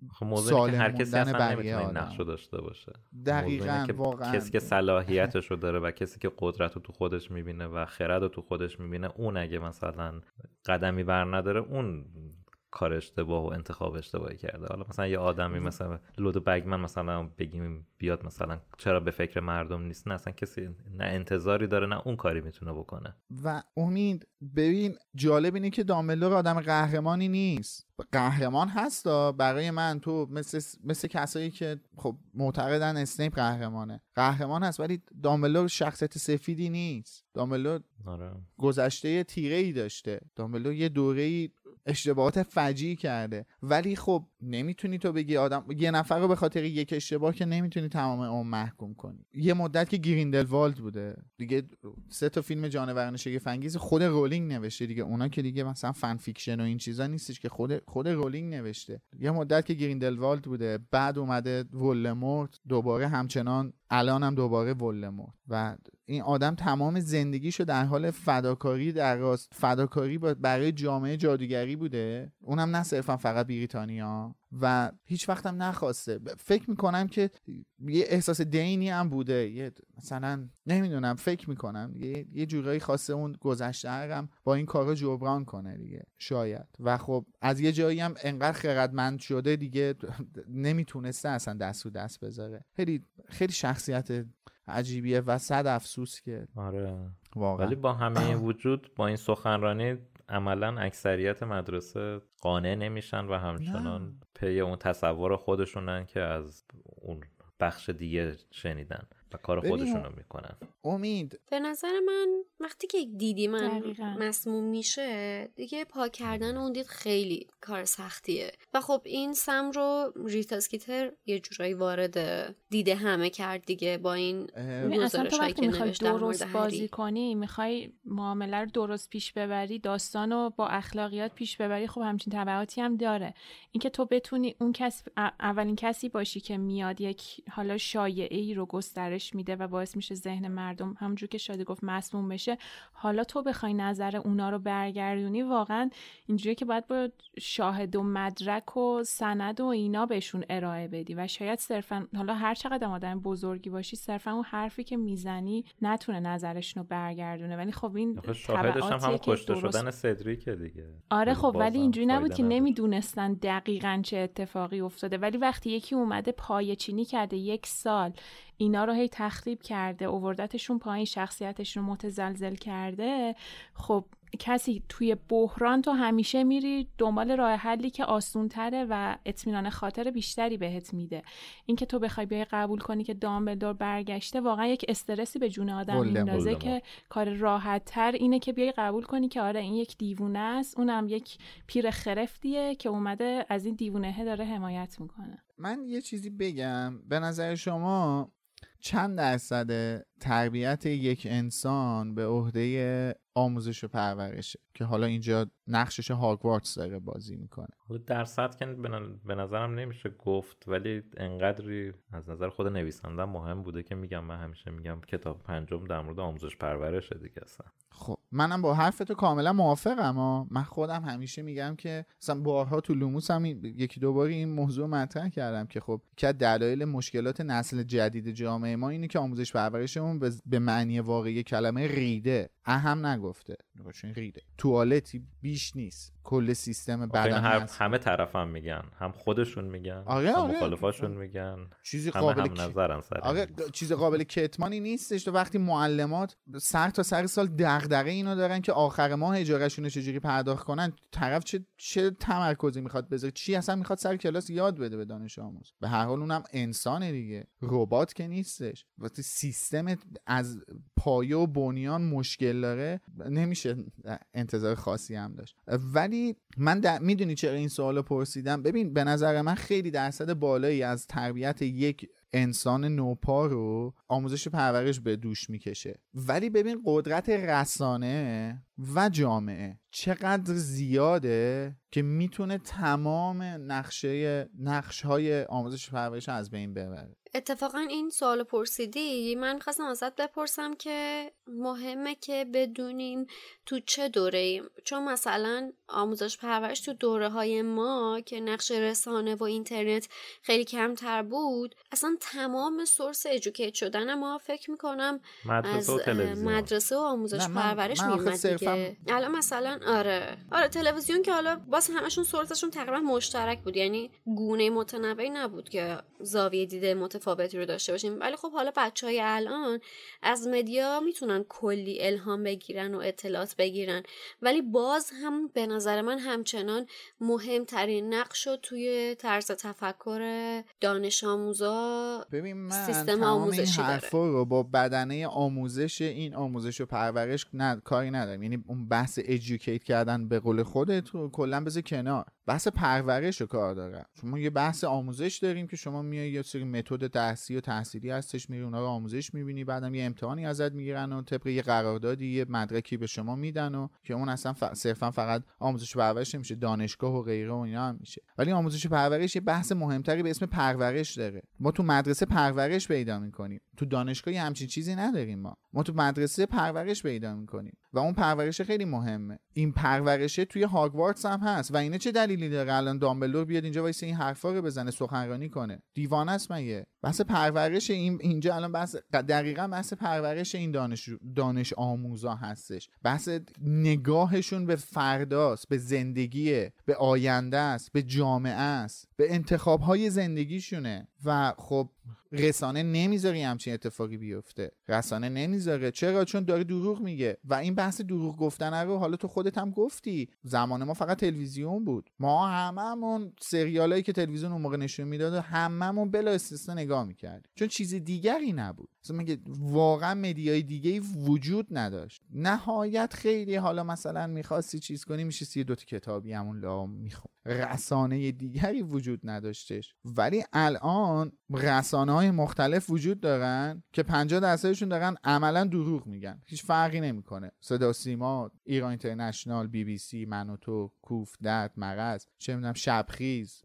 سالم هر کسی اصلا نمیتونه این نقشو داشته باشه. دقیقاً واقعا کسی که صلاحیتشو داره و کسی که قدرتو تو خودش میبینه و خردو تو خودش میبینه، اون اگه مثلا قدمی بر نداره، اون کار اشتباه و انتخاب اشتباهی کرده. حالا مثلا یه آدمی مثلا لودو بگمن مثلا بگیم بیاد مثلا چرا به فکر مردم نیست، نه اصلا کسی نه انتظاری داره نه اون کاری میتونه بکنه. و امید ببین جالب اینه که دامبلدور آدم قهرمانی نیست، قهرمان هستا برای من، تو مثل مثل کسایی که خب معتقدن اسنیپ قهرمانه، قهرمان هست، ولی دامبلدور شخصیت سفیدی نیست. دامبلدور آره. گذشته تیره‌ای داشته، دامبلدور یه دوره‌ای اشتباهات فجیعی کرده، ولی خب نمیتونی تو بگی آدم یه نفر رو به خاطر یک اشتباه که نمیتونی تمام اون محکوم کنی. یه مدت که گریندلوالد بوده دیگه، سه تا فیلم جانوران شگفت انگیز خود رولینگ نوشته دیگه، اونا که دیگه مثلا فن فیکشن و این چیزا نیستش که خود خود رولینگ نوشته. یه مدت که گریندلوالد بوده، بعد اومده ولدمورت، دوباره همچنان الان هم دوباره ولدمورت. و این آدم تمام زندگیشو در حال فداکاری در راست فداکاری برای جامعه جادوگری بوده، اونم نه صرفا فقط بریتانیا، و هیچ وقت هم نخواسته. فکر میکنم که یه احساس دینی هم بوده، یه مثلا نمیدونم، فکر میکنم یه, یه جورایی خواسته اون گذشته هم با این کارا جبران کنه دیگه شاید. و خب از یه جایی هم انقدر خردمند شده دیگه نمیتونسته اصلا دست رو دست بذاره. خیلی خیلی شخصیت عجیبیه و صد افسوس که آره واقعا. ولی با همه وجود با این سخنرانی عملا اکثریت مدرسه قانع نمیشن و همچنان پی اون تصور خودشونن که از اون بخش دیگه شنیدن و کار خودشونو میکنن. امید به نظر من وقتی که دیدی من مسموم میشه دیگه پاک کردن اون دید خیلی کار سختیه و خب این سم رو ریتا اسکیتر یه جورایی وارد دیده همه کرد دیگه با این گزارشایی که نوشت در مورد هری. بازی کنی، میخوای معامله رو درست پیش ببری، داستان رو با اخلاقیات پیش ببری، خب همچین تبعاتی هم داره. اینکه تو بتونی اون کس اولین کسی باشی که میاد یک حالا شایعه‌ای رو گسترش میده و باعث میشه ذهن مردم همونجور که شادی گفت مسموم بشه، حالا تو بخوای نظر اونا رو برگردونی، واقعا اینجوریه که باید با شاهد و مدرک و سند و اینا بهشون ارائه بدی و شاید صرفا حالا هر چقدر آدم بزرگی باشی صرفا اون حرفی که میزنی نتونه نظرشون رو برگردونه. ولی خب این شاهدش هم هم کشته شدن سدریک دیگه. آره خب ولی اینجوری نبود که نمیدونستن دقیقاً چه اتفاقی افتاده، ولی وقتی یکی اومده پایه‌چینی کرده یک سال اینا رو هی تخریب کرده، آوردتشون پایین، شخصیتشون رو متزلزل کرده، خب کسی توی بحران تو همیشه میری دنبال راه حلی که آسون‌تره و اطمینان خاطر بیشتری بهت میده. اینکه تو بخوای بیای قبول کنی که دامبلدور برگشته واقعا یک استرسی به جون آدم میندازه که کار راحت‌تر اینه که بیای قبول کنی که آره این یک دیوونه است، اونم یک پیر خرفتیه که اومده از این دیوونهه داره حمایت میکنه. من یه چیزی بگم، به نظر شما چند درصد تربیت یک انسان به عهده آموزش و پرورشه که حالا اینجا نقشش هاگوارتس داره بازی میکنه؟ حالا درصد که به نظرم نمیشه گفت، ولی انقدری از نظر خود نویسنده مهم بوده که میگم، من همیشه میگم کتاب پنجم در مورد آموزش پرورشه دیگه اصلا. خب منم با حرفتو کاملا موافقم. اما من خودم همیشه میگم که مثلا بارها تو لوموس هم یکی دو باری این موضوع مطرح کردم که خب که دلایل مشکلات نسل جدید جامعه ما اینه که آموزش پرورشمون به معنی واقعی کلمه ریده، اهم نگفته، چون ریده توالتی بیش نیست. کل سیستم بدنی هست. همه طرف هم میگن، هم خودشون میگن، آره هم آره. مخالفاشون میگن، چیزی همه قابل هم نظرن سر آره چیز قابل کتمانی نیستش. تو وقتی معلمات سر تا سر سال دغدغه اینو دارن که آخر ماه اجارهشون رو چجوری پرداخت کنن، طرف چه چه تمرکزی میخواد بذاره، چی اصلا میخواد سر کلاس یاد بده به دانش آموز. به هر حال اونم انسانه دیگه، ربات که نیستش. وقتی سیستم از پایه و بنیان مشکل داره نمیشه انتظار خاصی هم داشت. ولی من در... میدونی چرا این سوالو پرسیدم؟ ببین به نظر من خیلی درصد بالایی از تربیت یک انسان نوپا رو آموزش و پرورش به دوش میکشه. ولی ببین قدرت رسانه و جامعه چقدر زیاده که میتونه تمام نقشه نقش‌های آموزش و پرورش از بین ببره. اتفاقا این سوال پرسیدی، من می‌خواستم ازت بپرسم که مهمه که بدونیم تو چه دوره‌ایم، چون مثلا آموزش پرورش تو دوره‌های ما که نقش رسانه و اینترنت خیلی کمتر بود، اصلا تمام سورس ادوکییت شدن ما فکر می‌کنم مدرسه و تلویزیون، مدرسه و آموزش پرورش میومد دیگه. الان مثلا آره آره تلویزیون که حالا باز همشون سورسشون تقریبا مشترک بود، یعنی گونه متنوعی نبود که زاویه دیده متفاوتی رو داشته باشیم. ولی خب حالا بچهای الان از مدیا میتونن کلی الهام بگیرن و اطلاعات بگیرن، ولی باز هم به نظر من همچنان مهمترین نقش رو توی طرز تفکر دانش آموزا ببین من سیستم آموزشی این حرفا رو با بدنه آموزش این آموزش و پرورش نه کاری ندارم. یعنی اون بحث ادوکییت کردن به قول خودت رو کلا بذار کنار، بحث پرورش رو کار دارم. شما یه بحث آموزش داریم که شما میای یه سری متد درسی و تحصیلی هستش، میری اونها رو آموزش میبینی، بعدم یه امتحانی ازت میگیرن و طبق یه قراردادی یه مدرکی به شما میدن و که اون اصلا ف... صرفا فقط آموزش و پرورش نمیشه، دانشگاه و غیره و اینا هم میشه. ولی آموزش و پرورش یه بحث مهمتری به اسم پرورش داره. ما تو مدرسه پرورش پیدا میکنیم، تو دانشگاه همچین چیزی نداریم. ما ما تو مدرسه پرورش پیدا میکنیم و اون پرورش خیلی مهمه. این پرورشه توی هاگوارتس هم هست و اینه چه دلیلی داره الان دامبلدور بیاد اینجا وایس این حرفا رو بزنه، سخنرانی کنه؟ دیوانه است مگه؟ بحث پرورش این اینجا الان بحث دقیقاً بحث پرورش این دانش دانش آموزا هستش. بحث نگاهشون به فرداست، به زندگیه، به آینده است، به جامعه است، به انتخاب‌های زندگیشونه. و خب رسانه نمیذاره همچین اتفاقی بیفته. رسانه نمیذاره. چرا؟ چون داره دروغ میگه. و این بحث دروغ گفتن رو حالا تو خودت هم گفتی، زمان ما فقط تلویزیون بود. ما هممون سریالایی که تلویزیون اون موقع نشون میداد هممون بلا استثنا نگاه میکردیم، چون چیز دیگری نبود. مثلا میگه واقعا مدیای دیگه‌ای وجود نداشت. نهایت خیلی حالا مثلا می‌خواستی چیز کنی میشه سی دو تا کتابی همون لا میخون. رسانه دیگری وجود نداشتش. ولی الان رسانه‌های مختلف وجود دارن که پنجاه درصدشون دارن عملا دروغ میگن، هیچ فرقی نمیکنه. صدا سیما، ایران اینترنشنال، بی بی سی، من و تو، کوف، درد، مرز، چه میدونم شبخیز،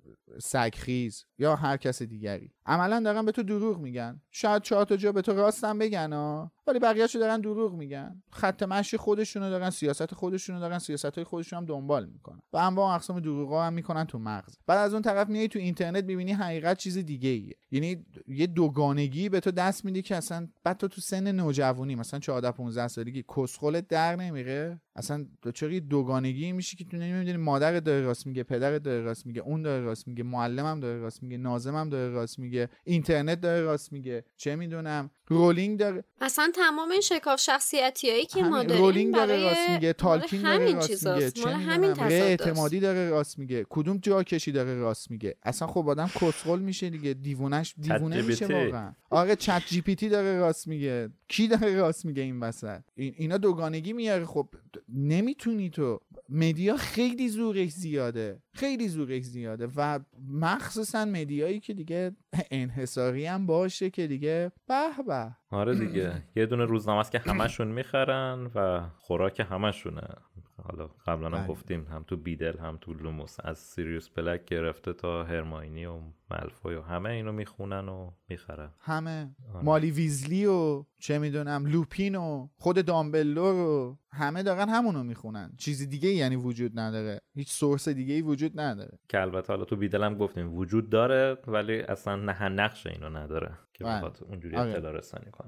سگخیز یا هر کس دیگری، عملا دارن به تو دروغ میگن. شاید چهار تا جا به تو راستم بگن ها، ولی بقیه‌اشو دارن دروغ میگن. خط مشی خودشونو دارن، سیاست خودشونو دارن، سیاست‌های خودشون هم دنبال میکنن و انواع اقسام دروغا هم میکنن تو مغز. بعد از اون طرف میای تو اینترنت میبینی حقیقت چیز دیگه ایه. یعنی یه دوگانگی به تو دست میده که اصلا بعد تو تو سن نوجوانی مثلا چهارده پانزده سالگی کسخلت در نمیره، اصلا چوری دوگانگی میشه که تو نمیدونی مادر داره راست میگه، پدر داره راست میگه، اون داره راست میگه، معلمم داره راست میگه، ناظمم داره راست میگه، اینترنت داره راست میگه، چه میدونم رولینگ داره، اصلا تمام این شکاف شخصیتیایی که ما داریم رولینگ داره راست میگه، تالکین داره راست میگه، چه میدونم ره اعتمادی داره راست میگه، کدوم جا کشی داره راست میگه. اصلا خب آدم کسخل میشه دیگه، دیوونش دیوونه میشه واقعا. آره چت جی پی تی داره راست میگه، کی داره راست میگه این وسط؟ این اینا دوگانگی میاره. خب نمیتونی تو، مدیا خیلی زورش زیاده، خیلی زورش زیاده و مخصوصا مدیایی که دیگه انحصاری هم باشه که دیگه به به. آره دیگه یه دونه روزنامه است که همشون میخرن و خوراک همشونه. حالا قبلا هم گفتیم هم تو بیدل هم تو لوموس، از سیریوس بلک گرفته تا هرماینی و مالفوی و همه اینو میخونن و میخرن. همه آره. مالی ویزلی و چه میدونم لوپین و خود دامبلدور و همه دارن همونو میخونن. چیزی دیگه یعنی وجود نداره، هیچ سورس دیگه ای وجود نداره. که البته حالا تو بیدل هم گفتیم وجود داره ولی اصلا نه نقش اینو نداره که بخواد اونجوری اطلاع رسانی کنه.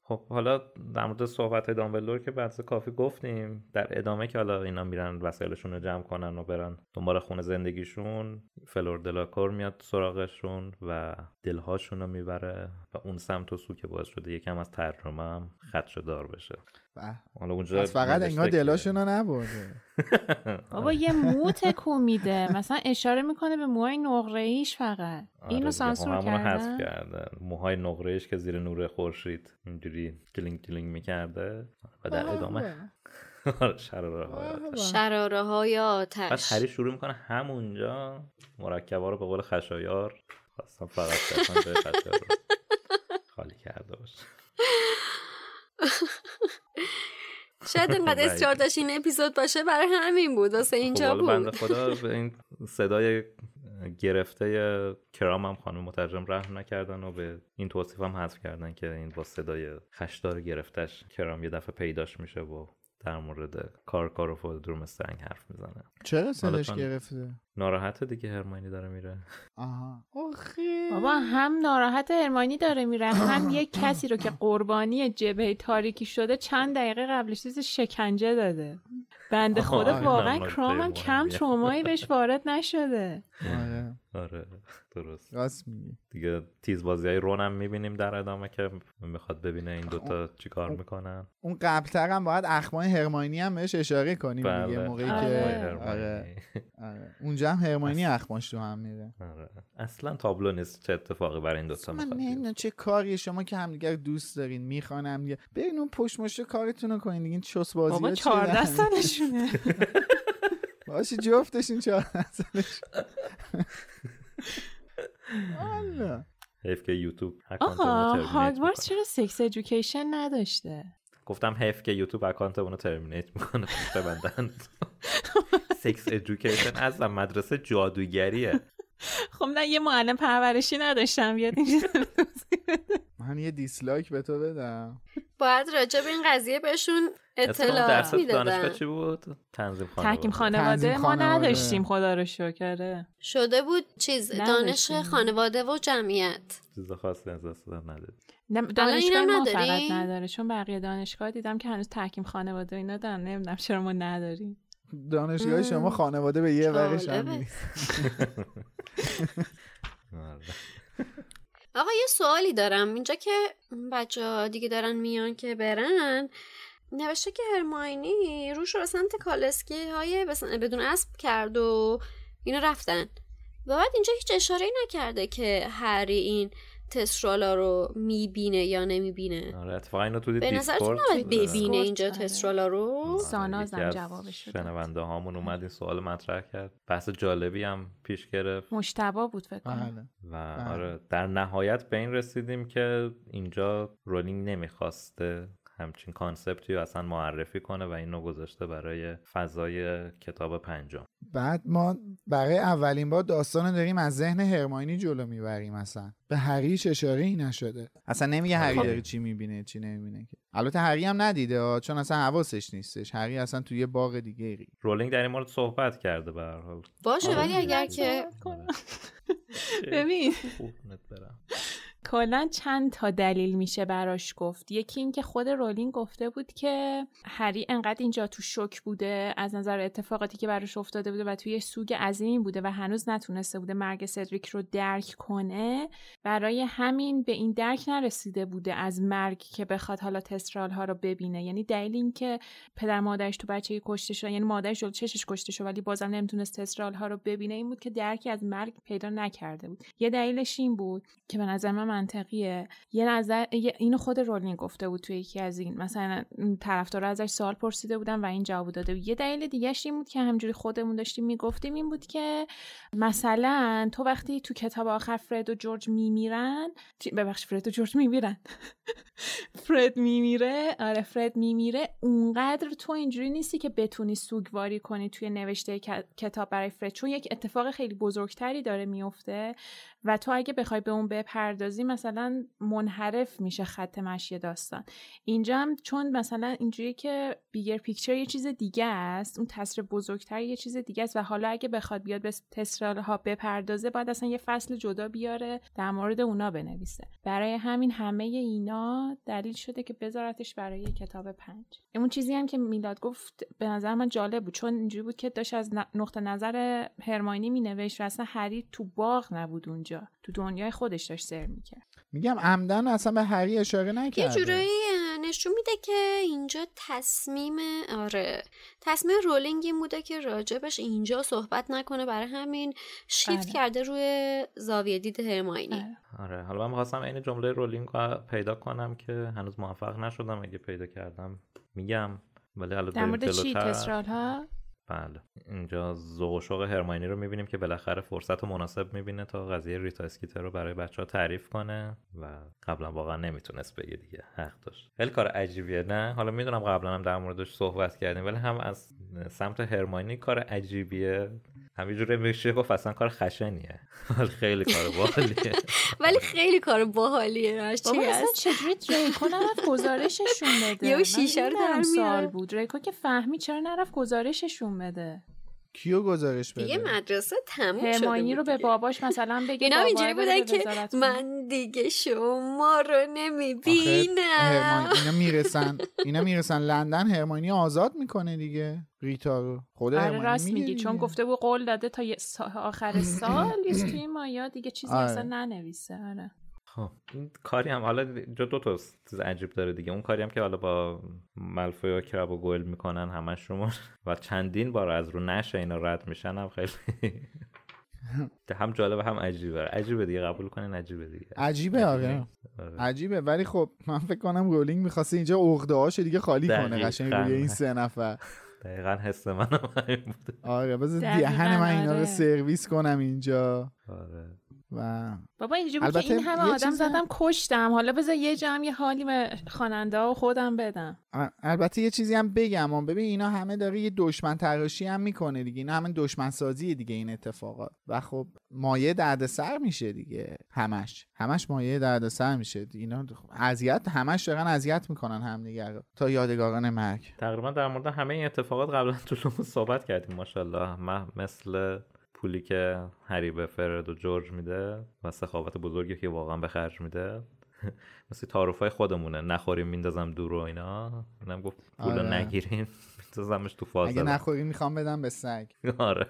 خب حالا در مورد صحبت دامبلدور که بعد کافی گفتیم، در ادامه که حالا اینا میرن وسایلشون رو جمع کنن و برن دنبال خونه زندگیشون، فلور دلاکور میاد سراغشون و دلهاشون رو میبره و اون سمت و سو که باعث شده یکم از ترجمه هم خدشه دار بشه. حالا اونجا از فقط انگار دلاشون رو نبرده. بابا یه مو تکون میده، مثلا اشاره میکنه به موهای نقره‌ایش فقط. اینو سانسور کردن، حذف کردن موهای نقره‌ایش که زیر نور خورشید اینجوری کلینگ کلینگ میکرده و در ادامه شراره های شراره های آتش. بعد هری شروع میکنه همونجا مرکبا رو به قول خشایار، خواستم فقط بخوام به خشایار رو خالی کرده باشه. شاید اینقدر اصرار داشت این اپیزود باشه برای همین بود، واسه اینجا بود. بنده خدا به این صدای گرفته کرام هم خانم مترجم رحم نکردن و به این توصیف هم حذف کردن که این با صدای خشدار گرفتش کرام یه دفعه پیداش میشه و در مورد کارکار و درمستنگ حرف میزنه. چرا صداش گرفته؟ ناراحته دیگه هرماینی داره میره. آها آخه بابا هم ناراحت هرماینی داره میره، هم یک کسی رو که قربانی جبهه تاریکی شده چند دقیقه قبلش چیز شکنجه داده. بنده خدا واقعا کرام هم کم ترومایی بهش وارد نشده. آره آره درست راست میگی. دیگه تیز بازیای رون هم میبینیم در ادامه که میخواد ببینه این دوتا چیکار میکنن. اون قبلتر هم باید اخمای هرماینی هم بهش اشاره کنیم بله. دیگه موقعی آره. که آره. آره. اونجا هم هرماینی اخماش رو هم میره. آره. اصلا تابلو نیست چه اتفاقی برای این دوتا میخواد. من نمیدونم چه کاری شما که همدیگر دوست دارین میخوان هم دیگه برین اون پشت مشت کارتون رو کنین دیگه. این چوس بازی‌ها بابا چهارده سالشونه. باشه جفتشون چهارده سالش. والا حیف که یوتیوب آقا هاگوارتس چرا سکس ادویکیشن نداشته؟ گفتم حیف که یوتیوب اکانت اونو ترمینیت میکنه ببندن. سکس ادویکیشن اصلا مدرسه جادوگریه. خب نه یه معلم پرورشی نداشتم بیاد اینجا. من یه دیسلایک به تو بدم. باید راجع به این قضیه بهشون اطلاع میدادن. دانشگاه چی بود؟ تنظیم خانواده. تحکیم خانواده ما نداشتیم خدا رو شکر. شده بود چیز دانش خانواده و جمعیت. چیز خاصی از دست نداره. دانشگاه ما فقط نداره، چون بقیه دانشگاه دیدم که هنوز تحکیم خانواده اینا دارن. نمیدونم چرا ما نداریم. دانشگاه شما خانواده به یه ورش هم نیست. آقا یه سوالی دارم اینجا که بچه‌ها دیگه دارن میان که برن، نوشته که هرماینی روش رو سمت کالسکی های بدون اسب کرد و اینا رفتن و بعد اینجا هیچ اشاره‌ای نکرده که هری این تسترالا رو میبینه یا نمیبینه. آره اتفاقا اینو تو به نظرتون نباید ببینه اینجا تسترالا رو؟ سانازم جوابش شد. شنونده هامون اومد این سوال مطرح کرد، بحث جالبی هم پیش گرفت. مشتبه بود فکر کنم. و آره در نهایت به این رسیدیم که اینجا رولینگ نمیخواسته همچین کانسپتی رو اصلا معرفی کنه و اینو گذاشته برای فضای کتاب پنجم. بعد ما برای اولین بار داستان داریم از ذهن هرماینی جلو میبریم، اصلا به هریش اشاره ای نشده، اصلا نمیگه هری داره چی میبینه چی نمیبینه که. البته هری هم ندیده چون اصلا حواسش نیستش، هری اصلا توی یه باغ دیگه ای. رولینگ در این مورد صحبت کرده به هر حال. باشه ولی اگر که ببین کلا چند تا دلیل میشه براش گفت. یکی این که خود رولینگ گفته بود که هری انقدر اینجا تو شوک بوده از نظر اتفاقاتی که براش افتاده بوده و توی سوگ عظیمی بوده و هنوز نتونسته بوده مرگ سدریک رو درک کنه، برای همین به این درک نرسیده بوده از مرگ که بخواد حالا تسترال ها رو ببینه. یعنی دلیل این که پدر مادرش تو بچگی کشته شد، یعنی مادرش جلوی چشش کشته شد ولی بازم نمیتونست تسترال ها رو ببینه، این بود که درکی از مرگ پیدا نکرده بود. یه دلیلش این بود که به نظر من منطقیه. یه نظر اینو خود رولینگ گفته بود توی یکی از این مثلا طرفدارا ازش سوال پرسیده بودن و این جواب داده بود. یه دلیل دیگه‌اش این بود که همونجوری خودمون داشتیم میگفتیم این بود که مثلا تو وقتی تو کتاب آخر فرد و جورج میمیرن، ببخش فرد و جورج میمیرن فرد میمیره آره فرد میمیره اونقدر تو اینجوری نیستی که بتونی سوگواری کنی توی نوشته کتاب برای فرد، چون یک اتفاق خیلی بزرگتری داره میفته و تو اگه بخوای به اون بپردازی مثلا منحرف میشه خط مشی داستان. اینجا هم چون مثلا اینجوری که بیگر پیکچر یه چیز دیگه است، اون تصویر بزرگتر یه چیز دیگه است و حالا اگه بخواد بیاد به تسرالها بپردازه باید اصلا یه فصل جدا بیاره در مورد اونا بنویسه. برای همین همه اینا دلیل شده که بذارتش برای کتاب پنج. اون چیزی هم که میلاد گفت به نظر من جالب بود، چون اینجوری بود که داشت از نقطه نظر هرماینی مینوشت و اصلا هری تو باغ نبود، اونجا تو دنیای خودش داشت سر میکرد. میگم عمدن اصلا به هری اشاره نکرده. یه جورایی نشون میده که اینجا تصمیم آره تصمیم رولینگ این بوده که راجبش اینجا صحبت نکنه، برای همین شیفت آره. کرده روی زاویه دید هرماینی. آره. آره حالا من می‌خواستم این جمله رولینگ رو پیدا کنم که هنوز موفق نشدم، اگه پیدا کردم میگم. ولی حالا در مورد چی جلوتر... تسرالها؟ بله اینجا ذوق و شوق هرماینی رو میبینیم که بالاخره فرصت مناسب میبینه تا قضیه ریتا اسکیتر رو برای بچه‌ها تعریف کنه و قبلا واقعا نمیتونست بگه دیگه، حق داشت. خیلی کار عجیبیه نه؟ حالا میدونم قبلا هم در موردش صحبت کردیم ولی هم از سمت هرماینی کار عجیبیه، همینجوری میشه گفت اصلا کار خشنیه ولی خیلی کار باحالیه. ولی خیلی کار باحالیه. بابا اصلا چجوری دریکو نرفت گزارششون بده؟ یه شیشه رو در سال بود دریکو که فهمی چرا نرفت گزارششون بده؟ کیو گزارش بده؟ دیگه مدرسه تموم شده بود. هرماینی رو به باباش مثلا بگه اینا اینجوری بودن که وزارت من دیگه شما رو نمیبینم. اینا میرسن اینا میرسن لندن، هرماینی آزاد میکنه دیگه ریتا رو. خود آره راست میگی، چون گفته بود قول داده تا سا... آخر سال یه توی مایا دیگه چیزی آره. اصلا ننویسه. آره خب این کاری هم حالا اینجا دو تا چیز عجیب داره دیگه. اون کاری هم که حالا با مالفوی و کراب و گوئل میکنن همشون و چندین بار از رو نشه اینا رد میشن، هم خیلی هم جالبه هم عجیبه. عجیبه دیگه، قبول کنین عجیبه دیگه. عجیبه آره عجیبه. ولی خب من فکر کنم رولینگ می‌خواسته اینجا عقده‌هاشو دیگه خالی کنه قشنگ روی این سه نفر. دقیقاً حس منم همین بود. آره بذار دهن من اینا رو سرویس کنم اینجا. آره و بابا اینجوری بود که این همه آدم چیز... زدم کشتم، حالا بذار یه جمع یه حالی به خواننده ها و خودم بدم. البته یه چیزی هم بگم، ببین اینا همه داره یه دشمن تراشی هم میکنه دیگه، اینا همه دشمن سازی دیگه این اتفاقات و خب مایه دردسر میشه دیگه، همش همش مایه دردسر میشه. اینا اذیت همش دارن اذیت میکنن همدیگه رو تا یادگاران مرگ. تقریبا در مورد همه این اتفاقات قبلا تو صحبت کردیم ماشاءالله. ما مثل پولی که هری به فرد و جورج میده و سخاوت بزرگی که واقعا به خرج میده مثل تعارفای خودمونه، نخوریم میندازم دور و اینا. اینم گفت پولو آره. نگیرین میندازمش تو فاز، اگه نخوریم میخوام بدم به سگ. آره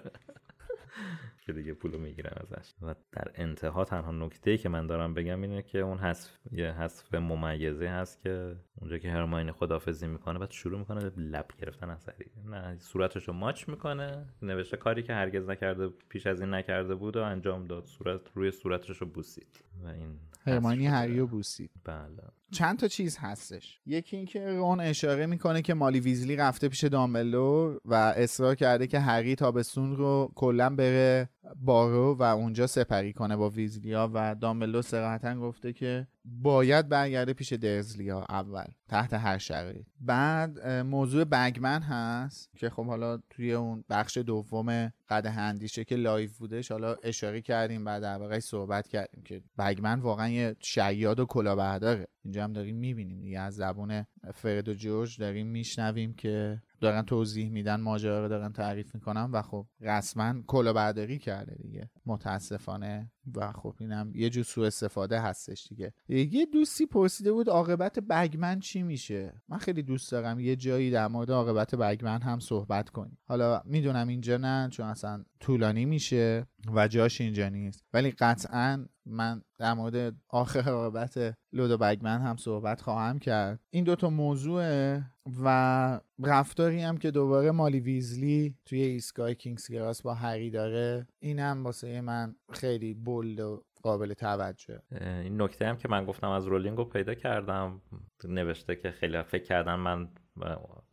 که دیگه پولو میگیرن ازش. و در انتها تنها نکته‌ای که من دارم بگم اینه که اون حذف یه حذف ممیزه هست که اونجا که هرماینی خداحافظی میکنه بعد شروع میکنه به لب گرفتن از هری، نه صورتشو ماچ میکنه، نوشته کاری که هرگز نکرده پیش از این نکرده بود و انجام داد، صورت روی صورتشو بوسید و این هرماینی هریو بوسید. بله چند تا چیز هستش. یکی این که رون اشاره میکنه که مالی ویزلی رفته پیش دامبلدور و اصرار کرده که هری تابستون رو کلا بره بارو و اونجا سپری کنه با ویزلیا و دامبلدور صراحتاً گفته که باید برگرده پیش درزلیا اول تحت هر شرایط. بعد موضوع بگمن هست که خب حالا توی اون بخش دوم قدح اندیشه که لایو بودش حالا اشاره کردیم، بعد در واقع صحبت کردیم که بگمن واقعا یه شیاد و کلاهبرداره. اینجا هم داریم میبینیم دیگه از زبون فرد و جورج داریم میشنویم که دارن توضیح میدن، ماجرا رو دارن تعریف میکنن و خب رسما کلاهبرداری کرده دیگه متاسفانه و خب اینم یه جور سوء استفاده هستش دیگه. یه دوستی پرسیده بود عاقبت بگمن چی میشه. من خیلی دوست دارم یه جایی در مورد عاقبت بگمن هم صحبت کنیم. حالا میدونم اینجا نه چون اصلا طولانی میشه و جاش اینجا نیست، ولی قطعاً من در مورد آخر عاقبت لودو بگمن هم صحبت خواهم کرد. این دوتا موضوع و رفتاری هم که دوباره مالی ویزلی توی ایستگاه کینگز کراس با هری داره، اینم واسه من خیلی بولد و قابل توجه. این نکته هم که من گفتم از رولینگ رو پیدا کردم، نوشته که خیلی فکر کردن من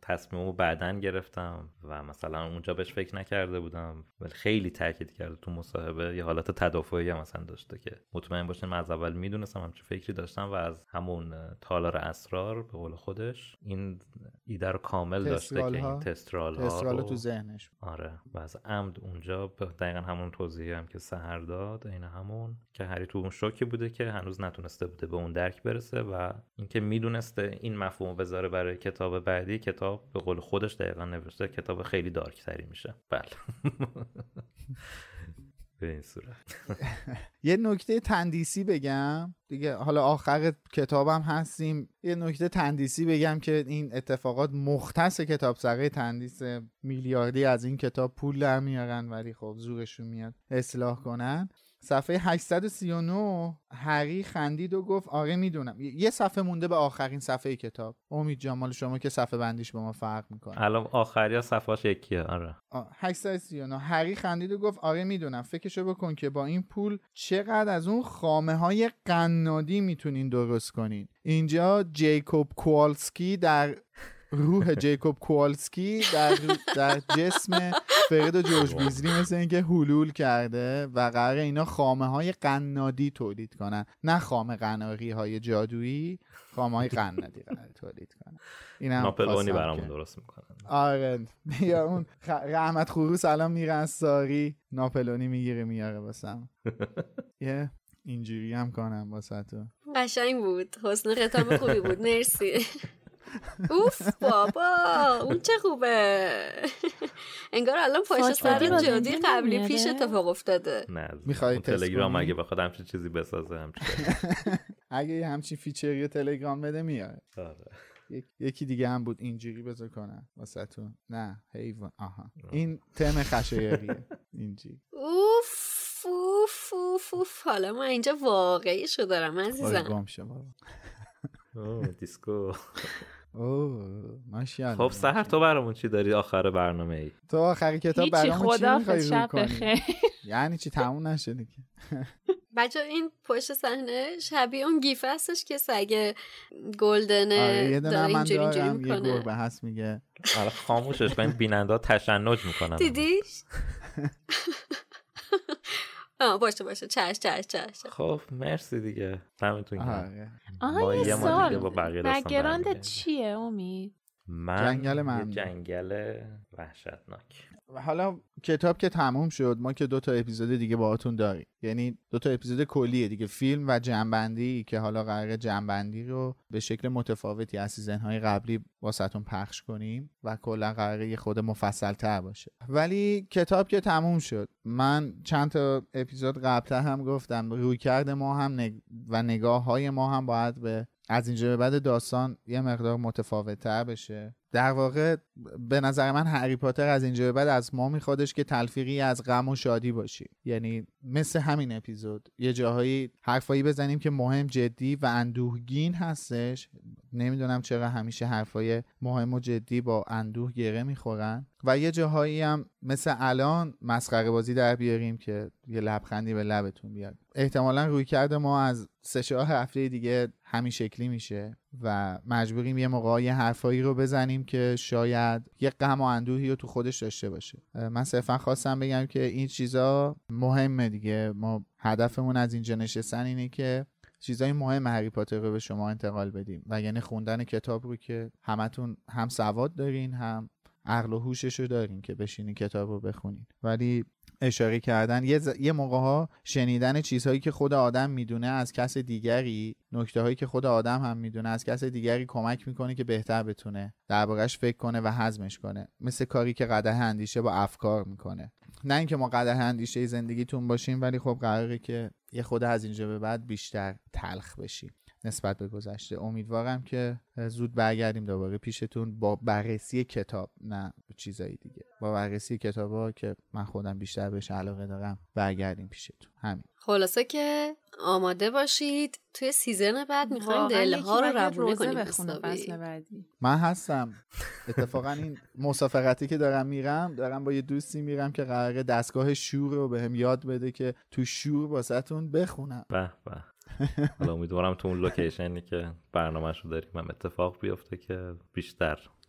تصمیمو بعدن گرفتم و مثلا اونجا بهش فکر نکرده بودم، ولی خیلی تاکید کرده تو مصاحبه، یه حالت تدافعی هم مثلا داشته که مطمئن باشین من از اول میدونستم همچین فکری داشتم و از همون تالار اسرار به قول خودش این ایده رو کامل داشته که این تسترال ها رو تو ذهنش. آره و از عمد اونجا دقیقا همون توضیحی هم که سحر داد، این همون که هری تو اون شوکی بوده که هنوز نتونسته بوده به اون درک برسه و اینکه میدونسته این مفهومو بذاره برای کتاب بعدی، کتاب به قول خودش دقیقا نوشته کتاب خیلی دارک تری میشه. بله. به این صورت. یه نکته تندیسی بگم دیگه، حالا آخر کتابم هستیم، یه نکته تندیسی بگم که این اتفاقات مختص کتاب سرای تندیس میلیاردی از این کتاب پول در میارن ولی خب زورشون میاد اصلاح کنن. صفحه هشتصد و سی و نه هری خندید و گفت آره میدونم. یه صفحه مونده به آخرین صفحه کتاب. امید جمال شما که صفحه بندیش با ما فرق میکنه. الان آخریا صفحه‌اش یکیه. آره. هشتصد و سی و نه هری خندید و گفت آره میدونم. فکرشو بکن که با این پول چقدر از اون خامه های قنادی میتونین درست کنین. اینجا جیکوب کوالسکی در روح جیکوب کوالسکی در در جسم فرید و جورج بیزلی مثل اینکه حلول کرده و قراره اینا خامه های قنادی تولید کنن، نه خامه قناری های جادویی، خامه های قنادی قراره تولید کنن. اینم ناپلونی برامون درست میکنن. آره یا اون رحمت خروس الان میره از ساری ناپلونی میگیره میاره واسم. یه اینجوری هم کنم واسه تو. قشنگ بود، حسن ختام خوبی بود، مرسی. اوف بابا اون چه خوبه. انگار الان پشت سر جادی قبلی پیش اتفاق افتاده. نه میخوای تلگرام اگه بخواد همچین چیزی بسازه همچین اگه همچین فیچری تلگرام بده میاد. آره. یکی دیگه هم بود اینجوری بذار کنم واسه تو. نه حیوان. آها این تم خشایریه اینجوری. اوف اوف اوف اوف حالا من اینجا واقعی شو دارم عزیزم. گم شو بابا. اوه دیسکو. اوه ماشاءالله. خب سحر تو برامون چی داری آخر برنامه ای؟ تو آخر کتاب برامون چی می‌خوای رو کنی؟ یعنی چی تموم نشده که؟ بچه این پشت صحنه شبیه اون گیف هستش که سگ گلدنه داره اینجوری اینجوری میکنه. یه گربه هست میگه حالا خاموشش کن بیننده تشنج میکنن. دیدیش؟ آه باشه باشه چش چش چش. خب مرسی دیگه دمتون گرم. آها یه سال بگراندت چیه امید؟ من جنگل من جنگل وحشتناک. حالا کتاب که تموم شد ما که دو تا اپیزود دیگه باهاتون داریم، یعنی دو تا اپیزود کلیه دیگه، فیلم و جنبندی که حالا قراره جنبندی رو به شکل متفاوتی از سیزن‌های قبلی واسهتون پخش کنیم و کلا قراره یه خود مفصل‌تر باشه. ولی کتاب که تموم شد من چند تا اپیزود قبل‌تر هم گفتم رویکرد ما هم نگ... و نگاه‌های ما هم باید به از اینجا به بعد داستان یه مقدار متفاوت‌تر بشه. در واقع به نظر من هری پاتر از اینجا به بعد از ما میخوادش که تلفیقی از غم و شادی باشی، یعنی مثل همین اپیزود یه جاهایی حرفایی بزنیم که مهم، جدی و اندوهگین هستش. نمیدونم چرا همیشه حرفای مهم و جدی با اندوه گره میخورن و یه جاهایی هم مثل الان مسخره بازی در بیاریم که یه لبخندی به لبتون بیاد. احتمالاً رویکرد ما از سه چهار هفته دیگه همین شکلی میشه و مجبوریم یه موقع یه حرفایی رو بزنیم که شاید یه غم و اندوهی رو تو خودش داشته باشه. من صرفا خواستم بگم که این چیزا مهمه دیگه. ما هدفمون از اینجا نشستن اینه که چیزای مهم هری پاتر رو به شما انتقال بدیم و یعنی خوندن کتاب رو که همتون هم سواد دارین هم عقل و هوشش رو دارین که بشینین کتاب رو بخونین. ولی اشاره کردن یه, ز... یه موقع ها شنیدن چیزهایی که خود آدم میدونه از کس دیگری، نکته هایی که خود آدم هم میدونه از کس دیگری کمک میکنه که بهتر بتونه دربارش فکر کنه و هضمش کنه. مثل کاری که قدح اندیشه با افکار میکنه. نه اینکه ما قدح اندیشه زندگیتون باشیم ولی خب قراره که یه خود از اینجا به بعد بیشتر تلخ بشیم نسبت به گذشته. امیدوارم که زود برگردیم دوباره پیشتون با بررسی کتاب، نه چیزایی دیگه، با بررسی کتابا که من خودم بیشتر بهش علاقه دارم برگردیم پیشتون. همین. خلاصه که آماده باشید توی سیزن بعد میخوایم دلها رو روونه کنیم. فصل بعدی من هستم. اتفاقا این مسافرتی که دارم میرم دارم با یه دوستی میرم که قراره دستگاه شور رو بهم یاد بده که تو شور واسهتون بخونم. به به. حالا امیدوارم تو اون لوکیشنی که برنامه‌شو داریم هم اتفاق بیفته که بیشتر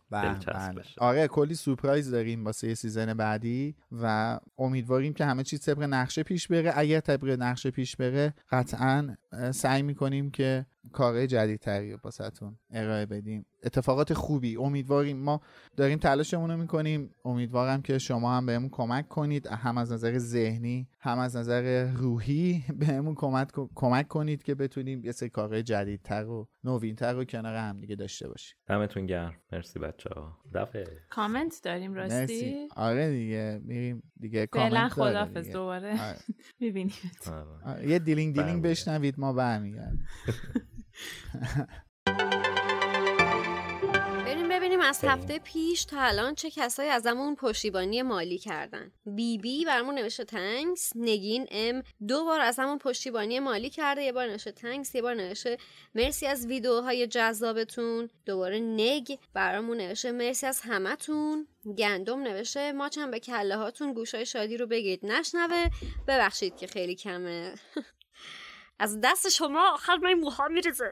دلچسب بشه. آره کلی سورپرایز داریم واسه سیزن بعدی و امیدواریم که همه چیز طبق نقشه پیش بره. اگر طبق نقشه پیش بره قطعاً سعی میکنیم که کارهای جدیدتری رو واسهتون ارائه بدیم، اتفاقات خوبی. امیدواریم، ما داریم تلاشمون رو میکنیم، امیدوارم که شما هم بهمون کمک کنید، هم از نظر ذهنی هم از نظر روحی بهمون کمک کمک کنید که بتونیم یه سری کارهای جدیدتر و نوینتر رو کنار هم دیگه داشته باشیم. دمتون گرم. مرسی بچه‌ها. دفعه کامنت داریم راستی؟ مرسی. آره دیگه میریم دیگه فعلا کامنت خداحافظ دوباره آره. میبینیم. آره. یه دیلینگ دیلینگ بشنوید ما برمیگردیم. بریم ببینیم از هفته پیش تا الان چه کسایی ازمون پشتیبانی مالی کردن. بی بی برامون نوشته تنکس. نگین ام دو بار ازمون پشتیبانی مالی کرده، یه بار نوشته تنکس، یه بار نوشته مرسی از ویدیوهای جذابتون. دوباره نگ برامون نوشته مرسی از همتون. گندم نوشته ماچم به کله هاتون، گوشای شادی رو بگید نشنوه، ببخشید که خیلی کمه. از دست شما آخر من موها میرزه.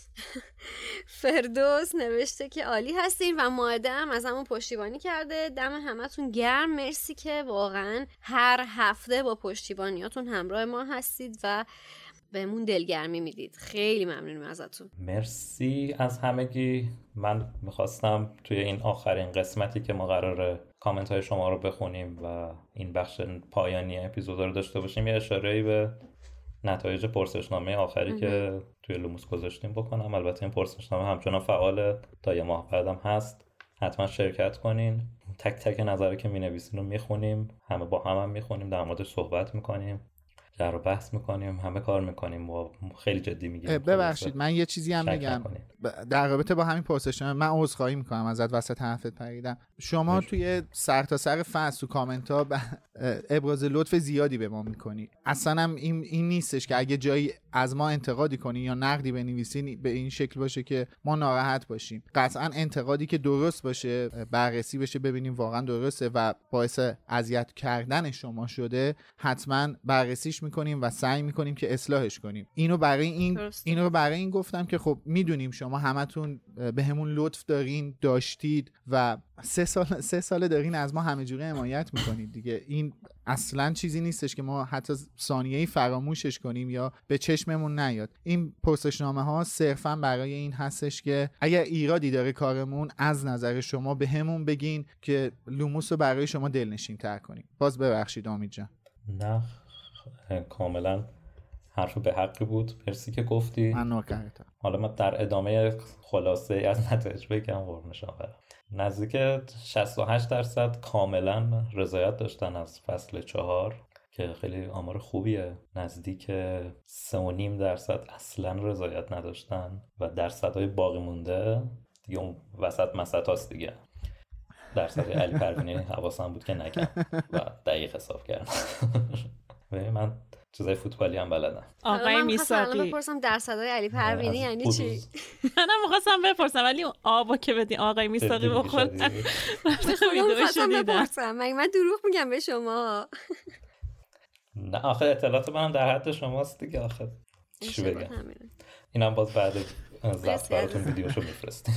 فردوس نوشته که عالی هستین و ماهده هم از همون پشتیبانی کرده. دم همتون گرم، مرسی که واقعا هر هفته با پشتیبانیاتون همراه ما هستید و بهمون دلگرمی میدید. خیلی ممنونیم ازتون. مرسی از همگی. من میخواستم توی این آخرین قسمتی که ما قراره کامنت های شما رو بخونیم و این بخش پایانی اپیزود رو داشته باشیم یه اشاره‌ای به نتایج پرسشنامه آخری ام. که توی لوموس گذاشتیم بکنم. البته این پرسشنامه همچنان فعاله، تا یه ماه بعدم هست. حتما شرکت کنین. تک تک نظری که می‌نویسین رو میخونیم، همه با هم هم میخونیم، در موردش صحبت میکنیم، جر و بحث میکنیم، همه کار میکنیم و خیلی جدی میگیریم. ببخشید من یه چیزی هم بگم در رابطه با همین پرسشنامه. من عذرخواهی میکنم ازت، وسط حرفت پریدم. شما مش... توی سرتاسر فصل تو کامنت ها ب... ابراز لطف زیادی به ما میکنی. اصلا هم این این نیستش که اگه جایی از ما انتقادی کنی یا نقدی بنویسی به این شکل باشه که ما ناراحت باشیم. قطعا انتقادی که درست باشه، بررسی بشه، ببینیم واقعا درسته و باعث اذیت کردن شما شده، حتما بررسیش میکنیم و سعی میکنیم که اصلاحش کنیم. اینو برای این اینو برای این گفتم که خب میدونیم شما همتون به همون لطف دارین، داشتید و سه سال سه سال دارین از ما همه جوره حمایت میکنید دیگه. این اصلا چیزی نیستش که ما حتی ثانیه‌ای فراموشش کنیم یا به چشممون نیاد. این پرسشنامه ها صرفا برای این هستش که اگر ایرادی داره کارمون، از نظر شما به همون بگین که لوموس رو برای شما دلنشین تر کنیم. باز ببخشید امید جان. نه کاملا حرف به حقی بود. مرسی که گفتی. من نوکرتم. حالا من در ادامه خلاصه از نتایج بگم. قربونشون برم. نزدیک شصت و هشت درصد کاملا رضایت داشتن از فصل چهار که خیلی آمار خوبیه. نزدیک سه و نیم درصد اصلا رضایت نداشتن و درصدهای باقی مونده دیگه اون وسط مسط هاست دیگه. درصد علی پروینی حواسم بود که نگم و دقیق حساب کردم. من چیزای فوتبالی هم بلدم. آقای میساقی، من بپرسم درصدای علی پروینی یعنی چی؟ منم می‌خواستم بپرسم ولی آبو که بدی آقای میساقی بخور. خودم بپرسم مگه من دروغ میگم به شما؟ نه آخه اطلاعات منم در حد شماست دیگه. آخه چی بگم؟ اینم باز بعد ضبط براتون ویدیوشو میفرستیم.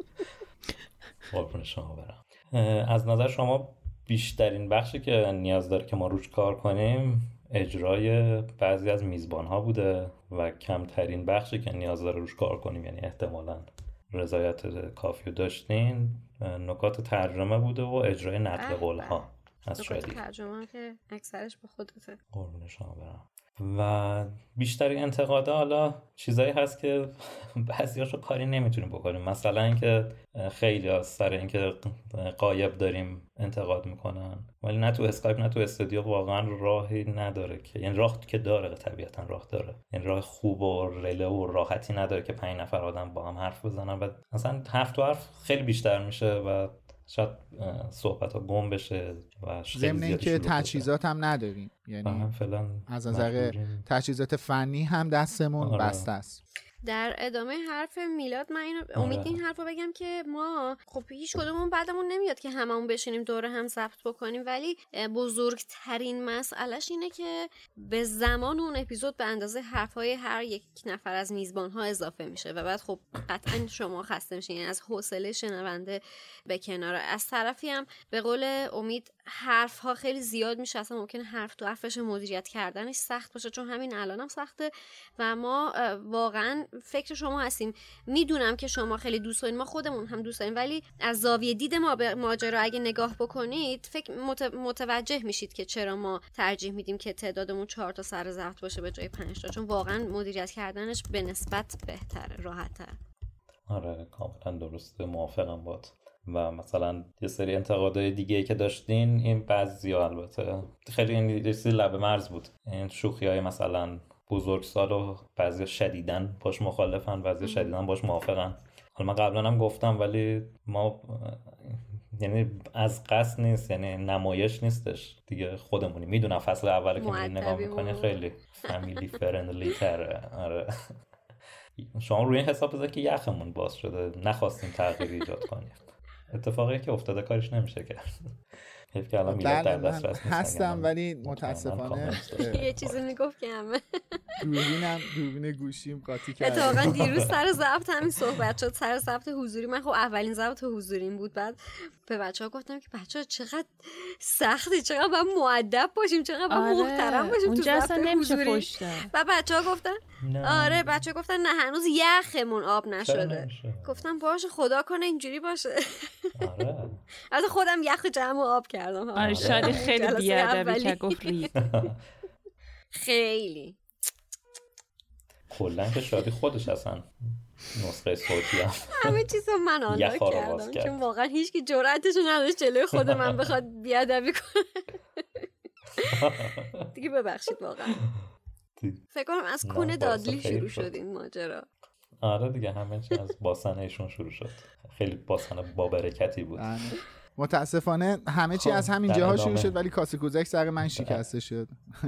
قربون شما برم. از نظر شما بیشترین بخشی که نیاز داره که ما روش کار کنیم اجرای بعضی از میزبان ها بوده و کمترین بخشی که نیاز داره روش کار کنیم، یعنی احتمالاً رضایت کافی داشتین، نکات ترجمه بوده و اجرای نقل قول ها از شادی. نکات ترجمه که اکثرش به خودته. قربون شما برم. و بیشترین انتقاده حالا چیزایی هست که بعضیاشو کاری نمیتونیم بکنیم. مثلا اینکه خیلی از سر اینکه غایب داریم انتقاد میکنن، ولی نه تو اسکایپ نه تو استودیو واقعا راهی نداره که، یعنی راه که داره طبیعتا راه داره، یعنی راه خوب و رله و راحتی نداره که پنج نفر آدم با هم حرف بزنن و مثلا حرف تو حرف خیلی بیشتر میشه و شاید صحبت ها گم بشه و ضمن اینکه تجهیزات هم نداریم، یعنی فعلا از نظر تجهیزات فنی هم دستمون آره. بسته است. در ادامه حرف میلاد من اینو امید این حرفو بگم که ما خب هیچ کدومون بعدمون نمیاد که هممون بشینیم دور هم ضبط بکنیم، ولی بزرگترین مسئلهش اینه که به زمان اون اپیزود به اندازه حرفای هر یک نفر از میزبان‌ها اضافه میشه و بعد خب قطعا شما خسته میشین، یعنی از حوصله شنونده به کنار. از طرفی هم به قول امید حرف‌ها خیلی زیاد میشه، اصلا ممکنه حرف تو حرفش مدیریت کردنش سخت باشه، چون همین الانم سخته و ما واقعا فکر شما هستیم. میدونم که شما خیلی دوست دارین، ما خودمون هم دوست داریم، ولی از زاویه دید ما به ماجرا اگه نگاه بکنید فکر متوجه میشید که چرا ما ترجیح میدیم که تعدادمون چهار تا سر ضبط باشه به جای پنج تا، چون واقعا مدیریت کردنش به نسبت بهتره، راحت‌تر. آره کاملا درسته، موافقم باهات. و مثلا یه سری انتقادهای دیگه که داشتین، این بعضیا البته خیلی این چیزی لب مرز بود، این شوخی‌های مثلا بزرگسال و بعضیا شدیداً باش مخالفن، بعضیا شدیداً باش موافقن. حالا من قبلا هم گفتم ولی ما یعنی از قصد نیست، یعنی نمایش نیستش دیگه، خودمونی میدونم فصل اول که میرین نگاه میکنی خیلی فامیلی فرندلی تره. آره شما روی این حساب بذار که یخمون باز شده، نخواستیم تغییر ایجاد کنیم، اتفاقی که افتاده کارش نمیشه کرد. حیف که الان میلاد در دسترس نیست هستم، ولی متاسفانه یه چیزی میگفت که همه دوربینم دوربین گوشیم قاطی کرد. اتفاقا دیروز سر ضبط همین صحبت شد، سر ضبط حضوری. من خب اولین ضبط حضوریم بود، بعد به بچه‌ها گفتم که بچه‌ها چقدر سخته، چقدر باید مؤدب باشیم، چقدر باید آره. محترم باشیم تو ضبط حضوری. و بچه‌ها گفتن نه. آره بچه‌ها گفتن نه هنوز یخمون آب نشده. گفتم باشه خدا کنه اینجوری باشه. آره از خودم یخ جمع آب کردم. آره شادی خیلی بیادبی که گفت رید. خیلی کلا که شادی خودش اصلا نسخه صوتی هم همه چیزو من آنلاک کردم کرد. چون واقعا هیچ کی جرأتشو نداشت جلوی خود من بخواد بیادبی کنه. دیگه ببخشید واقعا. فکر کنم از کون دادلی شروع شد این ماجرا. آره دیگه همه چی از باسن ایشون شروع شد. خیلی باسن با برکتی بود. متاسفانه همه چی از همین جاها شروع شد، ولی کاسه کوزک سر من شکسته شد.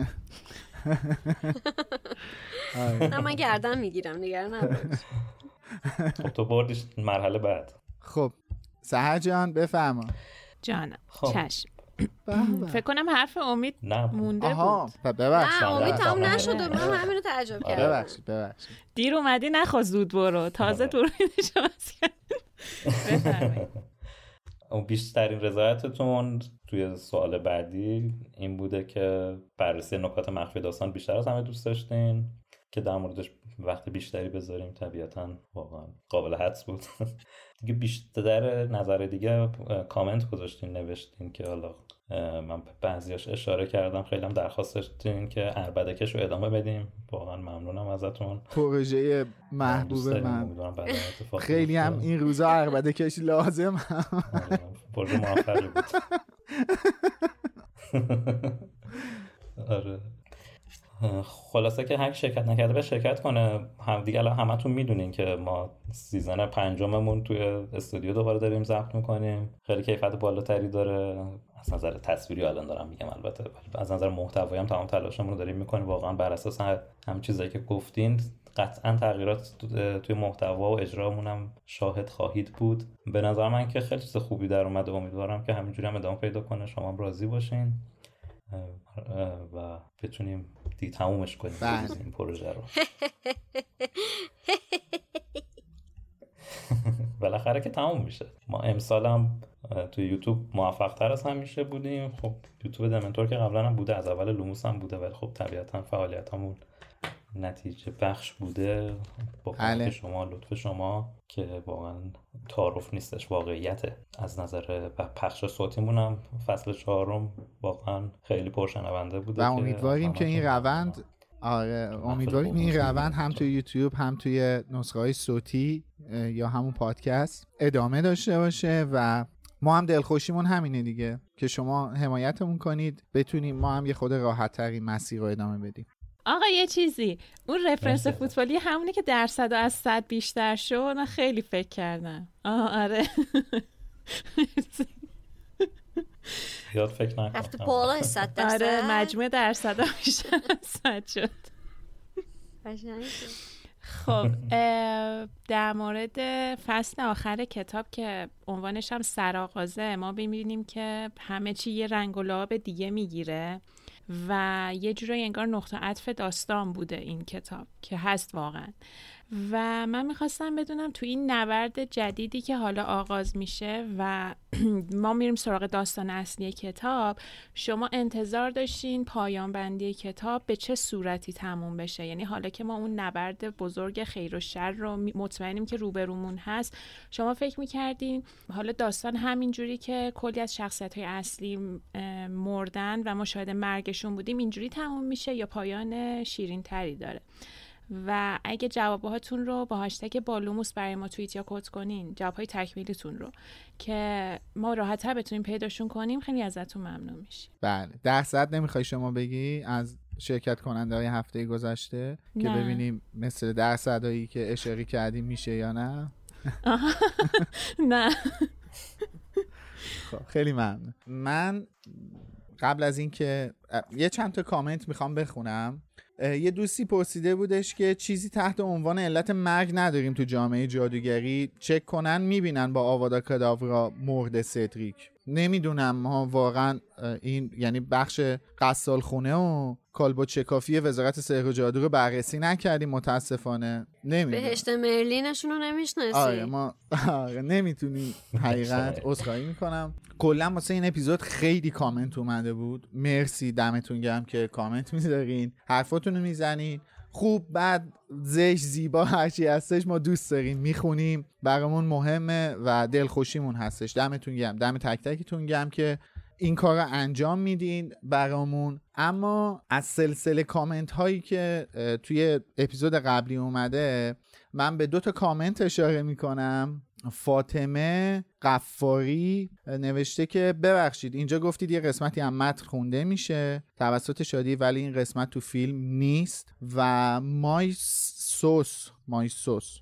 نه من گردن میگیرم، نگران نباش. خب تو بردیش مرحله بعد. خب سحر جان بفرما. جانم چشم. فکر کنم حرف امید مونده آها. بود. ببخشید. نه امید تمام نشد، من همینو تعجب کردم. ببخشید ببخشید. دیر اومدی نخواست زود برو، تازه دوربینش باز کرد. بفرمایید. اون بیشترین رضایتتون توی سوال بعدی این بوده که بررسی نکات مخفی داستان بیشتر از همه دوست داشتین که در موردش وقت بیشتری بذاریم. طبیعتاً واقعا قابل حدس بود. دیگه بیشتر نظر دیگه کامنت گذاشتین، نوشتین که حالا من بعضیاش اشاره کردم، خیلی هم درخواست داشتین که عربدکش رو ادامه بدیم. واقعا ممنونم ازتون. پروژه محبوب من خیلی هم این روزا عربدکش لازم. پروژه موفقی بود. آره خلاصه که هر شرکت نکرده به شرکت کنه. هم دیگه الان همتون میدونین که ما سیزن پنجممون توی استودیو دوباره داریم ضبط میکنیم. خیلی کیفیت بالاتری داره از نظر تصویری، الان دارم میگم البته، از نظر محتوایی هم تمام تلاشمون رو داریم میکنیم. واقعا بر اساس هم چیزایی که گفتین قطعا تغییرات توی محتوا و اجرامون هم شاهد خواهید بود. به نظر من که خیلی چیز خوبی در اومده، امیدوارم که همینجوری هم ادامه پیدا کنه، شما هم راضی باشین و بتونیم دیگه تمومش کنیم این پروژه رو. بالاخره که تموم میشه. ما امسال هم توی یوتیوب موفق تر از همیشه بودیم. خب یوتیوب دمنتور که قبلا هم بوده، از اول لوموس هم بوده، ولی خب طبیعتا فعالیت همون نتیجه بخش بوده با کمک شما، لطف شما که واقعا تعارف نیستش، واقعیته. از نظر پخش صوتیمون هم فصل چهارم واقعا خیلی پرشنونده بوده و امیدواریم که این روند آره امیدواریم این روند هم توی یوتیوب هم توی نسخه های صوتی یا همون پادکست ادامه داشته باشه و ما هم دلخوشیمون همینه دیگه که شما حمایتمون کنید، بتونیم ما هم یه خود راحت تر این مسیر رو ادامه بدیم. آقا یه چیزی، اون رفرنس فوتبالی همونه که درصد از صد بیشتر شد، من خیلی فکر کردم. آه آره یاد فکر نکنم رفت بالا صد درصد. آره مجموع درصد بیشتر از صد شد. خب در مورد فصل آخر کتاب که عنوانش هم سرآغازه، ما ببینیم که همه چی یه رنگ و لعاب دیگه میگیره و یه جورایی انگار نقطه عطف داستان بوده این کتاب که هست واقعا. و من میخواستم بدونم تو این نبرد جدیدی که حالا آغاز میشه و ما میریم سراغ داستان اصلی کتاب، شما انتظار داشتین پایان بندی کتاب به چه صورتی تموم بشه؟ یعنی حالا که ما اون نبرد بزرگ خیر و شر رو مطمئنیم که روبرومون هست، شما فکر میکردین حالا داستان همینجوری که کلی از شخصیت‌های اصلی مردن و ما شاهد مرگشون بودیم اینجوری تموم میشه یا پایان شیرین تری داره؟ و اگه جوابهاتون رو با هاشتگ بالوموس برای ما توییت یا کد کنین، جوابهای تکمیلیتون رو که ما راحت‌تر بتونیم پیداشون کنیم، خیلی ازتون ممنون میشیم. بله. درصد نمیخوای شما بگی از شرکت کننده های هفته گذشته که نه. ببینیم مثل درصدایی که اشاره کردیم میشه یا نه؟ نه. خب خیلی ممنون. من قبل از این که یه چند تا کامنت میخوام بخونم. یه دوستی پرسیده بودش که چیزی تحت عنوان علت مرگ نداریم تو جامعه جادوگری، چک کنن میبینن با آوادا کداورا مرد سدریک. نمیدونم ما واقعا این یعنی بخش قصال خونه و کالبد شکافی وزارت سحر و جادو رو بررسی نکردیم متاسفانه. نمیدونم. بهشت مرلینشون رو نمیشناسی. آره ما آره نمیتونیم حقیقت. عذرخواهی میکنم. کلا واسه این اپیزود خیلی کامنت اومده بود. مرسی، دمتون گرم که کامنت میذارین، حرفاتون رو میزنین. خوب بد زش زیبا هرچی هستش ما دوست داریم، میخونیم، برامون مهمه و دلخوشیمون هستش. دمتون گرم، دم تک تکتون گرم که این کار رو انجام میدین برامون. اما از سلسله کامنت هایی که توی اپیزود قبلی اومده من به دو تا کامنت اشاره میکنم. فاطمه قفاری نوشته که ببخشید اینجا گفتید یه قسمتی هم متن خونده میشه توسط شادی ولی این قسمت تو فیلم نیست. و مای سوس مای سوس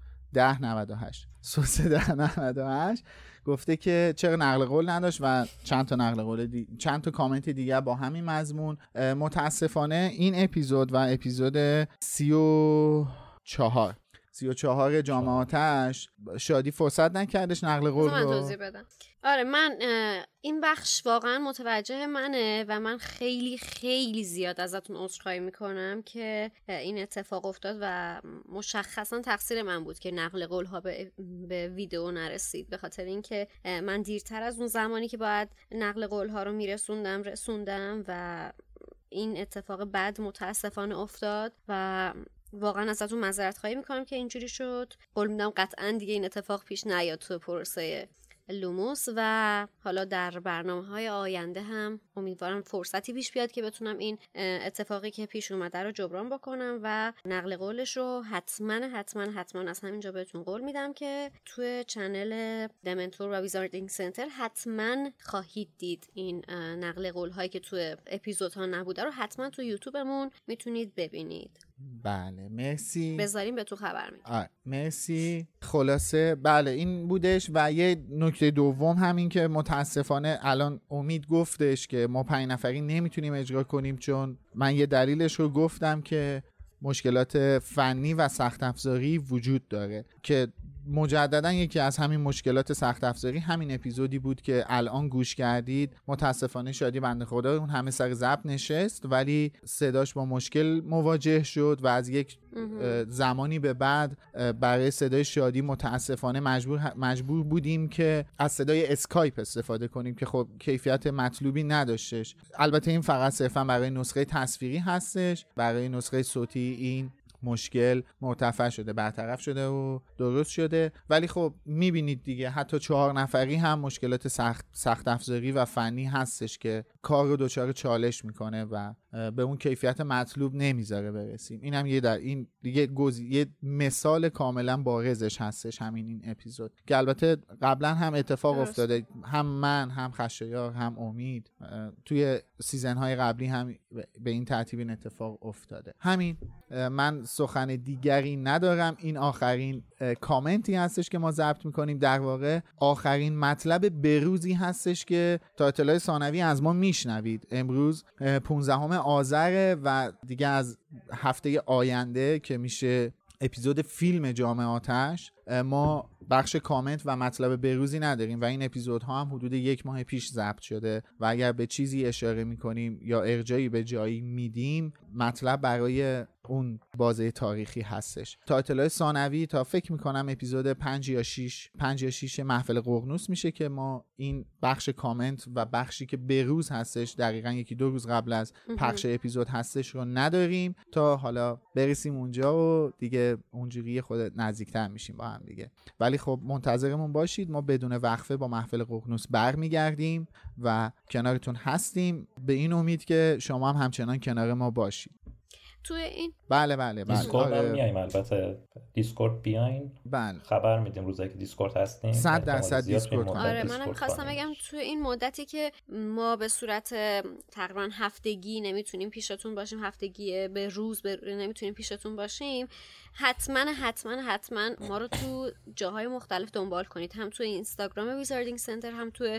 ده نود و هشت سوس ده نود و هشت گفته که چرا نقل قول نداشت و چند تا نقل قول دی... چند تا کامنت دیگه با همین مضمون. متاسفانه این اپیزود و اپیزود سی و چهار سی و چهار جامعه آتش شادی فرصت نکردش نقل قول رو. من توضیح بدم. آره من این بخش واقعا متوجه منه و من خیلی خیلی زیاد ازتون عذرخواهی میکنم که این اتفاق افتاد و مشخصا تقصیر من بود که نقل قول ها به, به ویدیو نرسید، به خاطر اینکه من دیرتر از اون زمانی که باید نقل قول ها رو میرسوندم رسوندم و این اتفاق بد متاسفانه افتاد و واقعا ازتون معذرت خواهی میکنم که اینجوری شد. قول میدم قطعا دیگه این اتفاق پیش نیاد تو پروسه لوموس و حالا در برنامه‌های آینده هم امیدوارم فرصتی پیش بیاد که بتونم این اتفاقی که پیش اومده رو جبران بکنم و نقل قولش رو حتما حتما حتما از همینجا بهتون قول میدم که توی چنل دمنتور و ویزاردینگ سنتر حتما خواهید دید. این نقل قول هایی که توی اپیزودها نبوده رو حتما تو یوتیوبمون میتونید ببینید. بله مرسی، بذاریم به تو خبر میدم. مرسی. خلاصه بله این بودش. و یه نکته دوم همین که متاسفانه الان امید گفتش که ما پنج نفری نمیتونیم اجرا کنیم، چون من یه دلیلش رو گفتم که مشکلات فنی و سخت افزاری وجود داره که مجددا یکی از همین مشکلات سخت افزاری همین اپیزودی بود که الان گوش کردید. متاسفانه شادی بنده خدا اون همه سر ضبط نشست ولی صداش با مشکل مواجه شد و از یک زمانی به بعد برای صدای شادی متاسفانه مجبور مجبور بودیم که از صدای اسکایپ استفاده کنیم که خب کیفیت مطلوبی نداشتش. البته این فقط صرفا برای نسخه تصویری هستش، برای نسخه صوتی این مشکل مرتفع شده، برطرف شده و درست شده. ولی خب میبینید دیگه حتی چهار نفری هم مشکلات سخت سخت افزاری و فنی هستش که کار رو دچار چالش میکنه و به اون کیفیت مطلوب نمیذاره برسیم. اینم یه در این دیگه گزی... یه مثال کاملا بارزش هستش همین این اپیزود که البته قبلا هم اتفاق درست. افتاده، هم من هم خشایار هم امید توی سیزن های قبلی هم به این ترتیب این اتفاق افتاده. همین، من سخن دیگری ندارم. این آخرین کامنتی هستش که ما ضبط میکنیم، در واقع آخرین مطلب بروزی هستش که تا اطلاع ثانوی از ما میشنوید. امروز پانزدهم آذر و دیگه از هفته آینده که میشه اپیزود فیلم جام آتش ما بخش کامنت و مطلب بروزی نداریم و این اپیزودها هم حدود یک ماه پیش ضبط شده و اگر به چیزی اشاره میکنیم یا ارجایی به جایی میدیم مطلب برای اون بازه تاریخی هستش. تا اطلاع ثانوی تا فکر میکنم اپیزود پنج یا شش پنج یا شش محفل ققنوس میشه که ما این بخش کامنت و بخشی که بروز هستش دقیقاً یکی دو روز قبل از پخش اپیزود هستش رو نداریم تا حالا برسیم اونجا و دیگه اونجوری خود نزدیکتر میشیم با هم دیگه. ولی خب منتظرمون باشید، ما بدون وقفه با محفل ققنوس برمیگردیم و کنارتون هستیم به این امید که شما هم همچنان کنار ما باشید. توی این بله بله بله دیسکورد هم میایم، البته دیسکورد بیاین، بله خبر میدیم روزایی که دیسکورد هستیم صد درصد دیسکورد. آره منم می‌خواستم بگم توی این مدتی که ما به صورت تقریبا هفتگی نمیتونیم پیشتون باشیم، هفتگی به روز به نمیتونیم پیشتون باشیم، حتما حتما حتما ما رو تو جاهای مختلف دنبال کنید، هم توی اینستاگرام ویزاردینگ سنتر، هم توی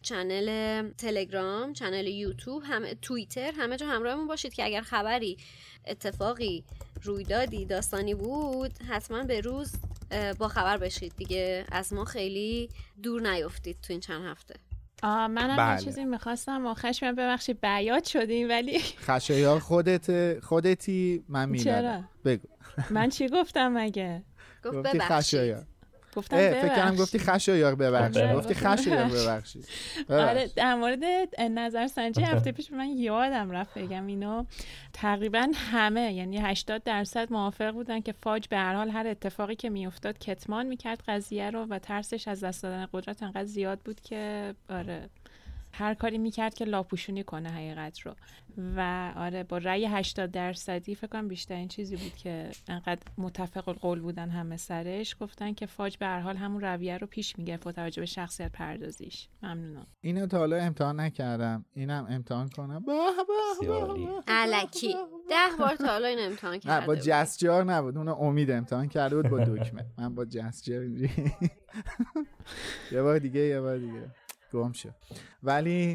چنل تلگرام، چنل یوتیوب، هم توییتر، همه جا همراهمون باشید که اگر خبری، اتفاقی، رویدادی، داستانی بود حتما به روز با خبر بشید دیگه، از ما خیلی دور نیفتید تو این چند هفته. آه منم بله. یه چیزی میخواستم و خشمم ببخشید بیاد شدیم ولی خشایار خودت خودتی من میلادم. چرا؟ بگو من چی گفتم مگه؟ گفت گفتی خشایار. گفتم فکر کنم ببخشید. گفتی خشایار ببخشید. آره. گفتی خشایار ببخشید. آره در مورد نظرسنجی هفته پیش من یادم رفت بگم اینو، تقریبا همه یعنی هشتاد درصد موافق بودن که فاج به هر حال هر اتفاقی که میافتاد کتمان میکرد قضیه رو و ترسش از دست دادن قدرت انقدر زیاد بود که آره هر کاری میکرد که لاپوشونی کنه حقیقت رو. و آره با رأی هشتاد درصدی فکر کنم بیشترین چیزی بود که انقدر متفق القول بودن همه سرش، گفتن که فاج به هر حال همون رویه رو پیش میگرفت با توجه به شخصیت پردازیش. ممنونم. اینو تا حالا امتحان نکردم، اینم امتحان کنم. با با الکی ده بار تا حالا این امتحان کرده. نه با جسجار نبود، اون امید امتحان کرده بود با دکمه. من با جسجار اینجوری یه بار دیگه یه بار دیگه گم شد. ولی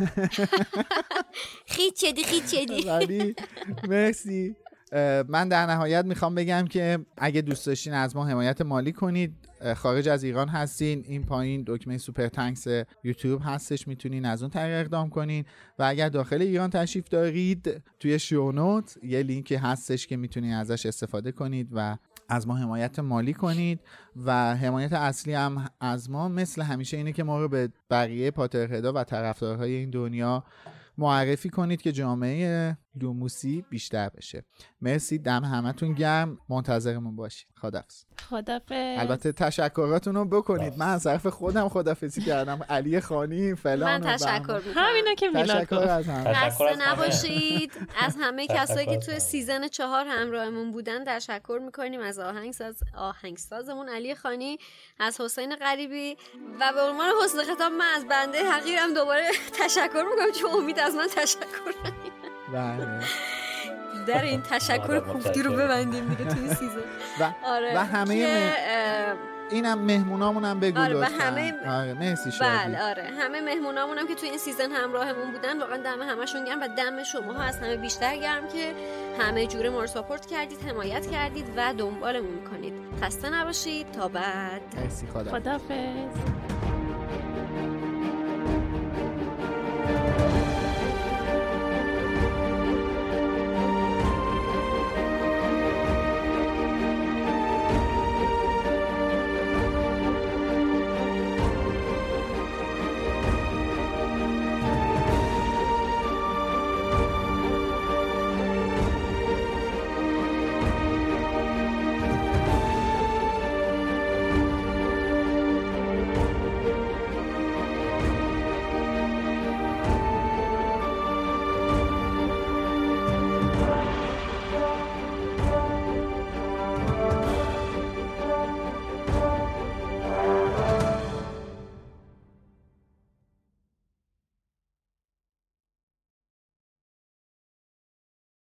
خیلی چدی خیلی چدی ولی مرسی. من در نهایت میخوام بگم که اگه دوست داشتین از ما حمایت مالی کنید، خارج از ایران هستین، این پایین دکمه سوپر تانکس یوتیوب هستش، میتونین از اون طریق اقدام کنین. و اگر داخل ایران تشریف دارید توی شو نوت یه لینکی هستش که میتونین ازش استفاده کنید و از ما حمایت مالی کنید. و حمایت اصلی هم از ما مثل همیشه اینه که ما رو به بقیه پاترهدا و طرفدارهای این دنیا معرفی کنید که جامعه لوموسی بیشتر بشه. مرسی، دم همتون گرم، منتظرمون باشید. خداحافظ. خداحافظ. البته تشکراتون رو بکنید. من از طرف خودم خداحافظی کردم، علی خانی فلان. من تشکر میکنم. همینا که میلاد گفت. خسته نباشید. از همه کسایی که توی سیزن چهار همراهمون بودن تشکر میکنیم، از آهنگساز آهنگسازمون علی خانی، از حسین غریبی و به عنوان حسن خطاب من از بنده حقیرم دوباره تشکر میکنم چون امید از من تشکر نمیکنه. بله. در این تشکر کوفتی رو ببندیم دیگه توی سیزن. و, آره. و همه اینم مهمونامون هم بگو آره لطفاً. همه آره مرسی شادی. بله آره همه مهمونامون هم که توی این سیزن همراهمون بودن واقعا دم همشون گرم و دم شماها از همه بیشتر گرم که همه جوره ما رو ساپورت کردید، حمایت کردید و دنبالمون میکنید. خسته نباشید تا بعد. مرسی، خدا خداحافظ.